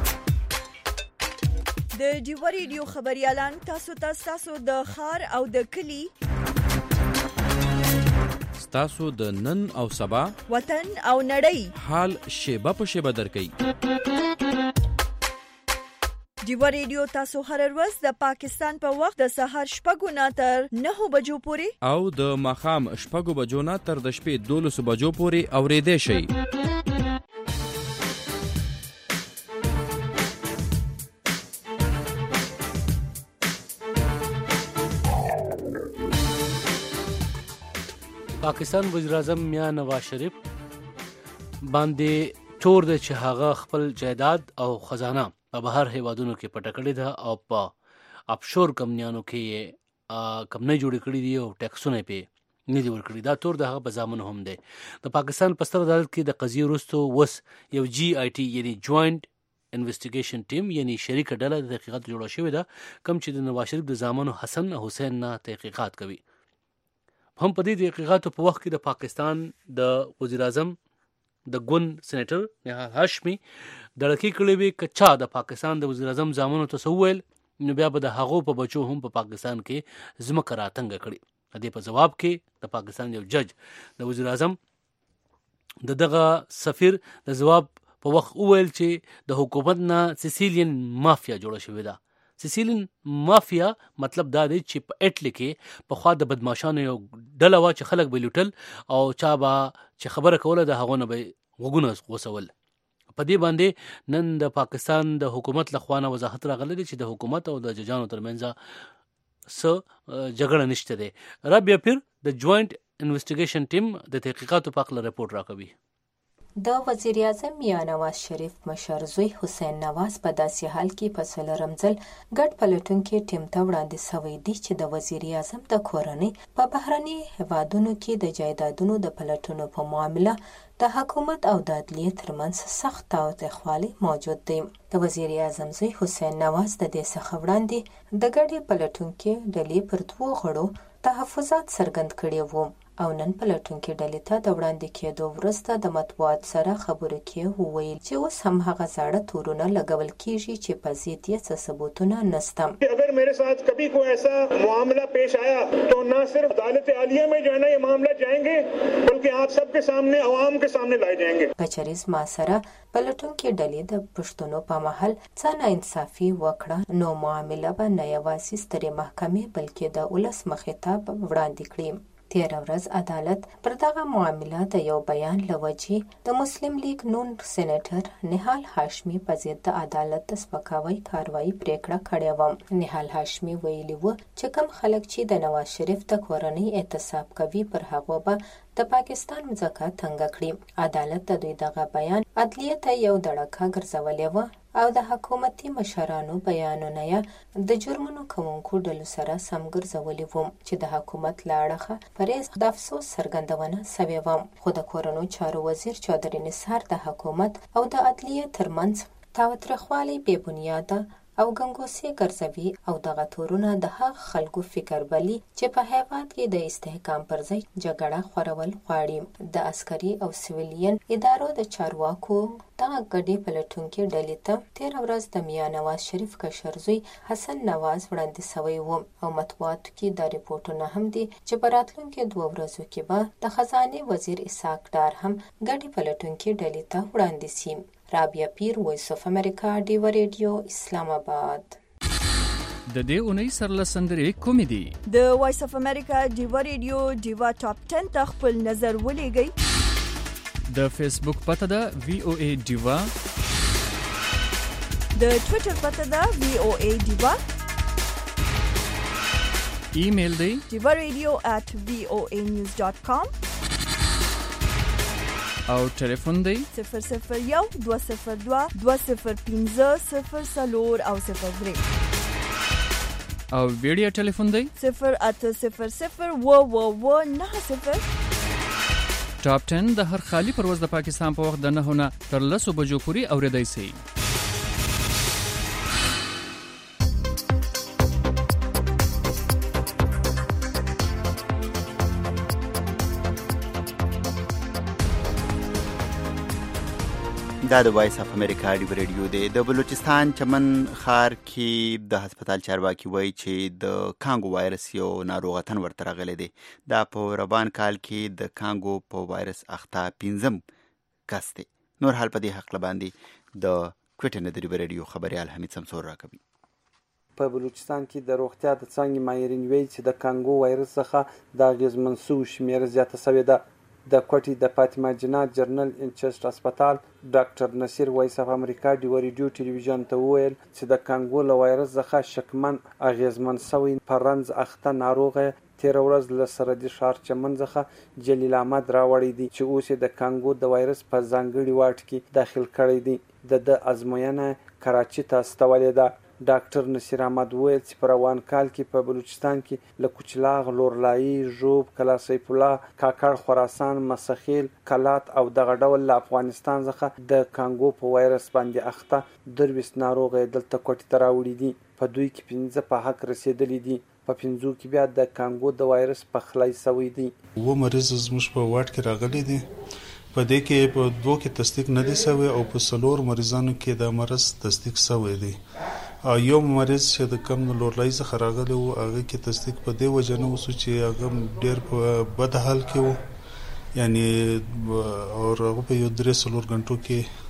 Speaker 1: د ډیو ریډیو خبريالان تاسو ته تاسو د خار او د کلی
Speaker 11: تاسو د نن او سبا
Speaker 1: وطن او نړۍ
Speaker 11: حال شیبه په شیبه درکې.
Speaker 1: ډیو ریډیو تاسو هر ورځ د پاکستان په وخت د سهار شپږو نه تر نهو بجو پورې
Speaker 11: او د ماښام شپږو بجو نه تر د شپې دولسو بجو پورې اورېدی شئ.
Speaker 3: پاکستان وزیر اعظم میاں نواز شریف باندې تور د چې هغه خپل جایداد او خزانه په بهر هیوادونو کې پټه کړې ده او په افشور کمپنیانو کې کمپنۍ جوړې کړې دي او ټیکسونه پې نه دي ورکړي. دا تور د هغه په ضامن هم دی. د پاکستان په ستر عدالت کې د قضیې وروسته اوس یو جی آی ټي یعنی جوائنٹ انویسټیګیشن ټیم یعنی شریکه ډله د تحقیقات جوړه شوې ده کوم چې د نواز شریف د زامنو حسن حسین نه تحقیقات کوي. هم په دې تحقیقاتو په وخت کې د پاکستان د وزیر اعظم د ګوند سېنیټر نهال هاشمي دړکې کړې وې که چا د پاکستان د وزیر اعظم زامنو ته څه وویل نو بیا به د هغو په بچو هم په پاکستان کې ځمکه راتنګه کړي. د دې په جواب کې د پاکستان یو جج د وزیر اعظم د دغه سفیر د جواب په وخت وویل چې د حکومت نه سیسیلین مافیا جوړه شوې ده. سیسیلین مافیا مطلب دا دی چې په اټلی کې په خوا د بدمعشانو یو ډله وه چې خلک به لوټل او چا به چې خبره کوله د هغو نه به غوږونه غوڅول. په دې باندې نن د پاکستان د حکومت لخوا نه وضاحت راغلی دی چې د حکومت او د ججانو ترمنځ څه جګړه نشته دی. رابعه پیر د جوائنٹ انویسټیګیشن ټیم د تحقیقاتو په اړه رپورټ راکوي.
Speaker 9: د وزیر اعظم میاں نواز شریف مشر زوی حسین نواز په داسې حال کې په څلورم ځل ګډ پلټونکي ټیم ته وړاندې شوی دی چې د وزیر اعظم د کورنۍ په بهرني هیوادونو کې د جایدادونو د پلټونو په معامله د حکومت او د عدلیې ترمنځ سخت تاوتریخوالی موجود دی. د وزیر اعظم زوی حسین نواز د دې څخه وړاندې د ګډې پلټونکي ډلې پر دوو غړو تحفظات څرګند کړي وو او نن پلټونکي ډلې ته د وړاندې کېدو وروسته د مطبوعات سره خبرو کې وویل چې اوس هم هغه زاړه تورونه لګول کېږي چې په ضد یې څه ثبوتونه نشته.
Speaker 12: اگر میرے ساتھ کبھی کوئی ایسا معاملہ پیش آیا تو نہ صرف عدالت عالیہ میں جو ہے نا یہ معاملہ جائیں گے بلکہ آپ سب کے سامنے عوام کے سامنے لائے جائیں گے.
Speaker 9: کچریز ما سره پلټونکي ډلې د پښتنو په محل څه ناانصافي وکړه نو معامله به نه یوازې سترې محکمې بلکې د ولس مخې ته وړاندې کړي. تیره ورځ عدالت پر دغه معامله د یو بیان له وجې د مسلم لیگ نون سېنیټر نهال هاشمي په ضد د عدالت د سپکاوي کاروایي پریکړه کړې وه. نهال هاشمي ویلي و چې کوم خلک چې د نواز شریف د کورنۍ اعتصاب کوي پر هغو به د پاکستان مځکه تنګه کړي. عدالت د دوی دغه بیان عدلیې ته یو دړکه ګرځولې وه او د حکومتي مشرانو بیانونه یې د جرمونو کوونکو ډلو سره سم ګرځولي وو چې د حکومت له اړخه پرېز د افسوس څرګندونه سوې وه. خو د کورنیو چارو وزیر چودري نثار د حکومت او د عدلیې ترمنځ تاوتریخوالی بې بنیاده او ګنګوسې ګرځوي او دغه تورونه د هغه خلکو فکر بلي چې په هیواد کې د استحکام پر ځای جګړه خورول غواړي. د عسکري او سیویلین ادارو د چارواکو دغه ګډې پلټونکي ډلې ته تېره ورځ د میاں نواز شریف کشر زوی حسن نواز وړاندې شوی و او مطبوعاتو کې دا ریپورټونه هم دي چې په راتلونکو دوه ورځو کې به د خزانې وزیر اسحاق ډار هم ګډې پلټونکي ډلې ته وړاندې شي. رابعه پیر، وایس اف امریکا، ډیوا ریډیو، اسلام آباد.
Speaker 14: د دې اونۍ سرلسندرې کومې دي؟
Speaker 1: د وایس اف امریکا ډیوا ریډیو ډیوا ټاپ ټن ته خپل نظر ولېږئ.
Speaker 14: د فیسبوک پته ده وی او ای ډیوا.
Speaker 1: د ټویټر پته ده وی او ای ډیوا.
Speaker 14: ایمیل دی
Speaker 1: ډیوا ریډیو at وی او ای نیوز ډاٹ کام.
Speaker 14: او ټلیفون دی
Speaker 1: صفر صفر یو دوه صفر دوه دوه صفر پنځه صفر څلور او صفر درې.
Speaker 14: او ویډیو ټلیفون دی
Speaker 1: صفر اته صفر صفر اوه اوه اوه نهه صفر.
Speaker 14: ټاپ ټن د هر خالی پرواز د پاکستان په وخت د نهو نه تر لسو بجو پورې اورېدای شئ.
Speaker 2: دا د وایس اف امریکا ډیوا ریډیو دی. د بلوچستان چمن ښار کې د هسپتال چارواکي وایي چې د کانګو وایرس یو ناروغه تن ورته راغلی دی. دا په روان کال کې د کانګو په وایرس اخته پنځم کس دی. نور حال په دې حق باندې د کوټې نه د ډیوا ریډیو خبريال حمید سمسور راکوي.
Speaker 24: په بلوچستان کې د روغتیا د څانګې ماهرین وایي چې د کانګو وایرس څخه د اغېزمن شویو شمېره زیاته شوې ده. د کوټې د فاطمه جنات جنرال انچست هسپتال ډاکټر نصیر وایس اف امریکا ډیوا ریډیو ټلویزیون ته وویل چې د کانګو له وایرس څخه شکمن اغېزمن شوی په رنځ اخته ناروغه تېره ورځ له سرحدي ښار چمن څخه جلیل احمد راوړی دی چې اوس یې د کانګو د وایرس په ځانګړي واټ کې داخل کړی دی. د د ازموینه کراچي ته استولې ده. ډاکټر نصیر احمد وویل چې په روان کال کې په بلوچستان کې له کوچلاغ، لورلایي، ژوب، کلا سیف الله، کاکړ، خراسان، مسخیل، کلات او دغه ډول له افغانستان څخه د کانګو په وایرس باندې اخته درویشت ناروغې دلته کوټې ته راوړي دي. په دوی کې پنځه په حق رسېدلي دي. په پنځو کې بیا د کانګو د وایرس پخلی شوی دی.
Speaker 25: و مریض زموږ په واټ کې راغلی دی. په دې کې په دوه کې تصدیق نه دی شوی او په څلور مریضانو کې د مرض تصدیق شوی دی. یو مریض چې د کم لورلای څخه راغلی و هغه کې تصدیق په دې وجه نه وسو چې هغه ډېر په بد حال کې و، یعنی او هغه په یو درې څلور غنټو کې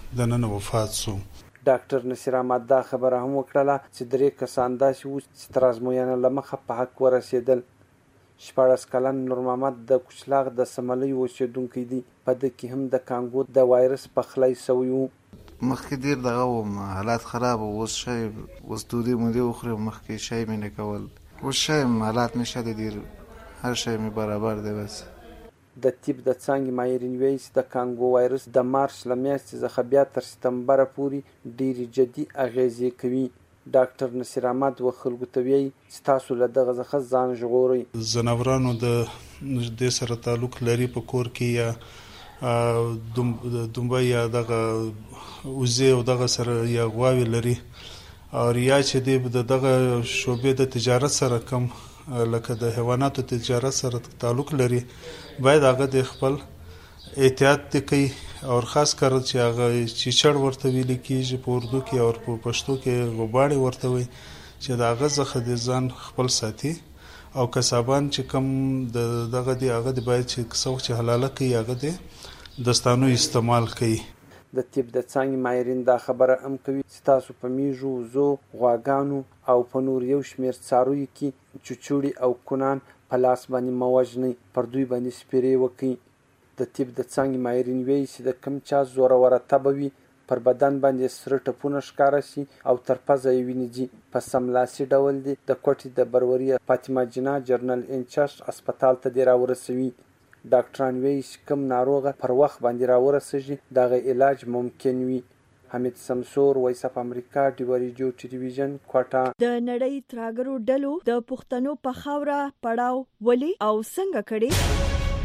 Speaker 25: د نن وفات شو.
Speaker 24: ډاکټر نصیر احمد دا خبره هم وکړه چې درې کسان داسې وو چې تر ازموینې له مخه په حق ورسېدل. شپاړس کلن نور محمد د کوچلاغ د سملۍ اوسېدونکی دی. په ده کې هم د کانګو د وایرس پخلی سوی و.
Speaker 4: مخکې ډېر دغه وم، حالات خراب و. اوس شی اوس ډوډۍ مودې وخورې، مخکې شی مې نه کول. اوس شی حالات مې ښه دي، ډېر هر شی مې برابر دی. بس
Speaker 24: د طب د څانګې ماهرین وایي چې د کانګو وایرس د مارچ له میاشتې څخه بیا تر سپتمبره پورې ډېرې جدي اغېزې کوي. ډاکټر نصیر احمد و خلکو ته وایي چې تاسو له دغه څخه ځان ژغورئ.
Speaker 25: ځناورانو د دې سره تعلق لري په کور کې یا دومبه یا دغه وزې او دغه سره یا غواوې لري، او یا چې دی د دغه شعبې د تجارت سره کم لکه د حیواناتو تجارت سره تعلق لري، باید هغه د خپل احتیاط دی کوي. او خاص کر چې هغه چیچړ ورته ویل کېږي په اردو کې او په پښتو کې غوباړې ورته وایي، چې د هغه څخه د ځان خپل ساتي. او کسابان چې کم د دغه دی هغه د باید چې څوک چې حلاله کوي هغه د دستانو استعمال کوي.
Speaker 24: د طب د څانګې ماهرین دا خبره هم کوي چې تاسو په میږو، وزو، غواګانو او په نور یو شمېر څارویو کې چوچوړي او کونان په لاس باندې مه وژنئ، پر دوی باندې سپرې وکړئ. د طب د څانګې ماهرین وایي چې د کوم چا زوروره تبه وي، پر بدن باندې سره ټپونه ښکاره شي او تر پزه یې وینې ځي، په سملاسي ډول دي د کوټې د بروریه فاطمه جناح جنرال انچارج اسپتال ته دې راورسوي. ډاکټران وایي چې کوم ناروغه پر وخت باندې راورسېږي د هغه علاج ممکن وي. حمید سمسور، وایس اف امریکا، ډیوا ریډیو ټلویزیون، کوټه.
Speaker 1: د نړۍ تراګرو ډلو د پښتنو په خاوره پړاو ولې او څنګه کړي؟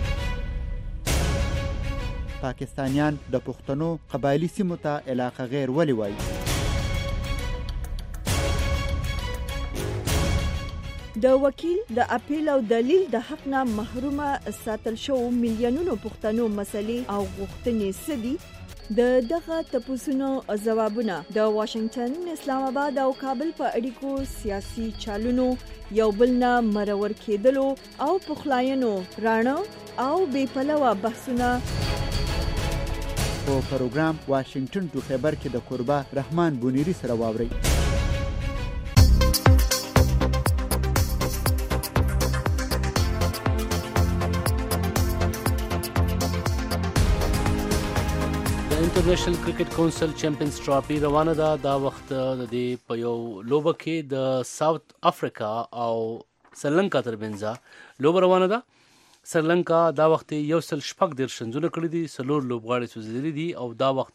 Speaker 2: پاکستانیان د پښتنو قبایلی سیمو ته علاقه غیر ولې وایي؟
Speaker 1: د وکیل د اپیل او دلیل د حق نه محرومه ساتل شو میلیونونو پښتنو مسلې او غوښتنې سدي. د دغه تپوسونو ځوابونه د واشنگټن، اسلام آباد او کابل په اړیکو سیاسي چالونو یو بل نه مرور کېدلو او پخلاینو راڼه او بې پلوه بحثونه
Speaker 2: په پروګرام واشنگټن ټو خیبر کې د قربا رحمان بونیری سره واوري.
Speaker 3: انټرنیشنل کرکټ کونسل چیمپئنز ټرافي روانه ده. دا وخت د دې په یو لوبه کې د ساوث افریقا او سریلانکا ترمنځ لوبه روانه ده. سریلانکا دا وخت یو سل شپږ دېرش رنونه کړي دي، څلور لوبغاړي سوځېدلي دي او دا وخت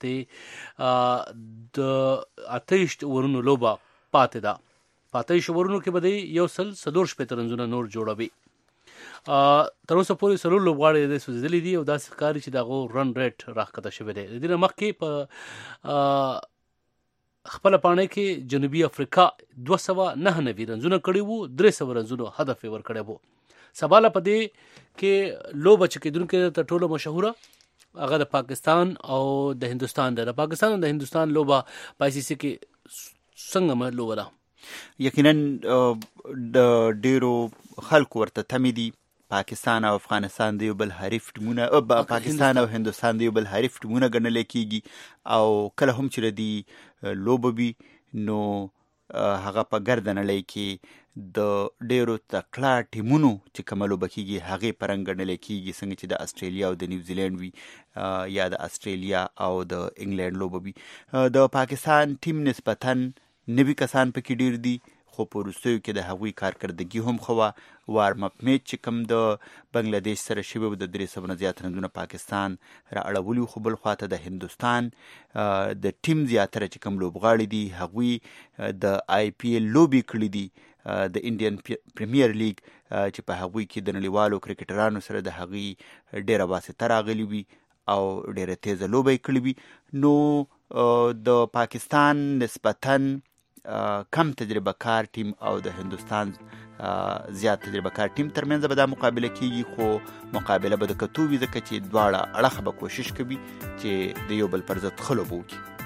Speaker 3: د اته ویشت اورونو لوبه پاتې ده. په اته ویشت اورونو کې به دی یو سل څلور شپېته رنونه نور جوړوي. تر اوسه پورې څلور لوبغاړي د سوځېدلي دي او داسې ښکاري چې د هغو رن ریټ راښکته شوی دی. د دې نه مخکې په خپله پاڼۍ کې جنوبي افریقا دوه سوه نهه نوي رنځونه کړي وو، درې سوه رنځونو هدف یې ورکړی وو. سبا له په دې کې لوبه چې کېدونکې تر ټولو مشهوره هغه د پاکستان او د هندوستان ده. د پاکستان او د هندوستان لوبه په آی سی سی کې څنګه لوبه ده؟
Speaker 2: یقینا د ډیرو خلکو ورته تمې دي پاکستان او افغانستان د یو بل حریف ټیمونه، پاکستان او هندوستان د یو بل حریف ټیمونه ګڼلی کېږي او کله هم چې ردي لوبه وي نو هغه په ګرده نړۍ کې د ډیرو تکړه ټیمونو چې کومه لوبه کېږي هغې په رنګ ګڼلی کېږي، څنګه چې د اسټرالیا او د نیوزیلینډ وي یا د اسټرالیا او د انګلینډ لوبه وي. د پاکستان ټیم نسبتاً نوي کسان پکې ډیر دي، خو په وروستیو کې د هغوی کارکردګي هم ښه وه. وارم اپ میچ چې کوم د بنګلادیش سره شوی و د درې سوه نه زیات رنځونه پاکستان را اړولي وو، خو بل خواته د هندوستان د ټیم زیاتره چې کوم لوبغاړي دي هغوی د آی پی ایل لوبې کړي دي، د انډین پریمیر لیګ چې په هغوی کې د نړیوالو کرکټرانو سره د هغوی ډیره واسطه راغلي وي او ډیره تیزه لوبه یې کړې وي. نو د پاکستان نسبتاً کم تجربه کار ټیم او د هندوستان زیات تجربه کار ټیم ترمنځ به دا مقابله کیږي، خو مقابله به د کتو وي ځکه چې دواړه اړخ به کوشش کوي چې د یو بل پر ضد ښه لوبه وکړي.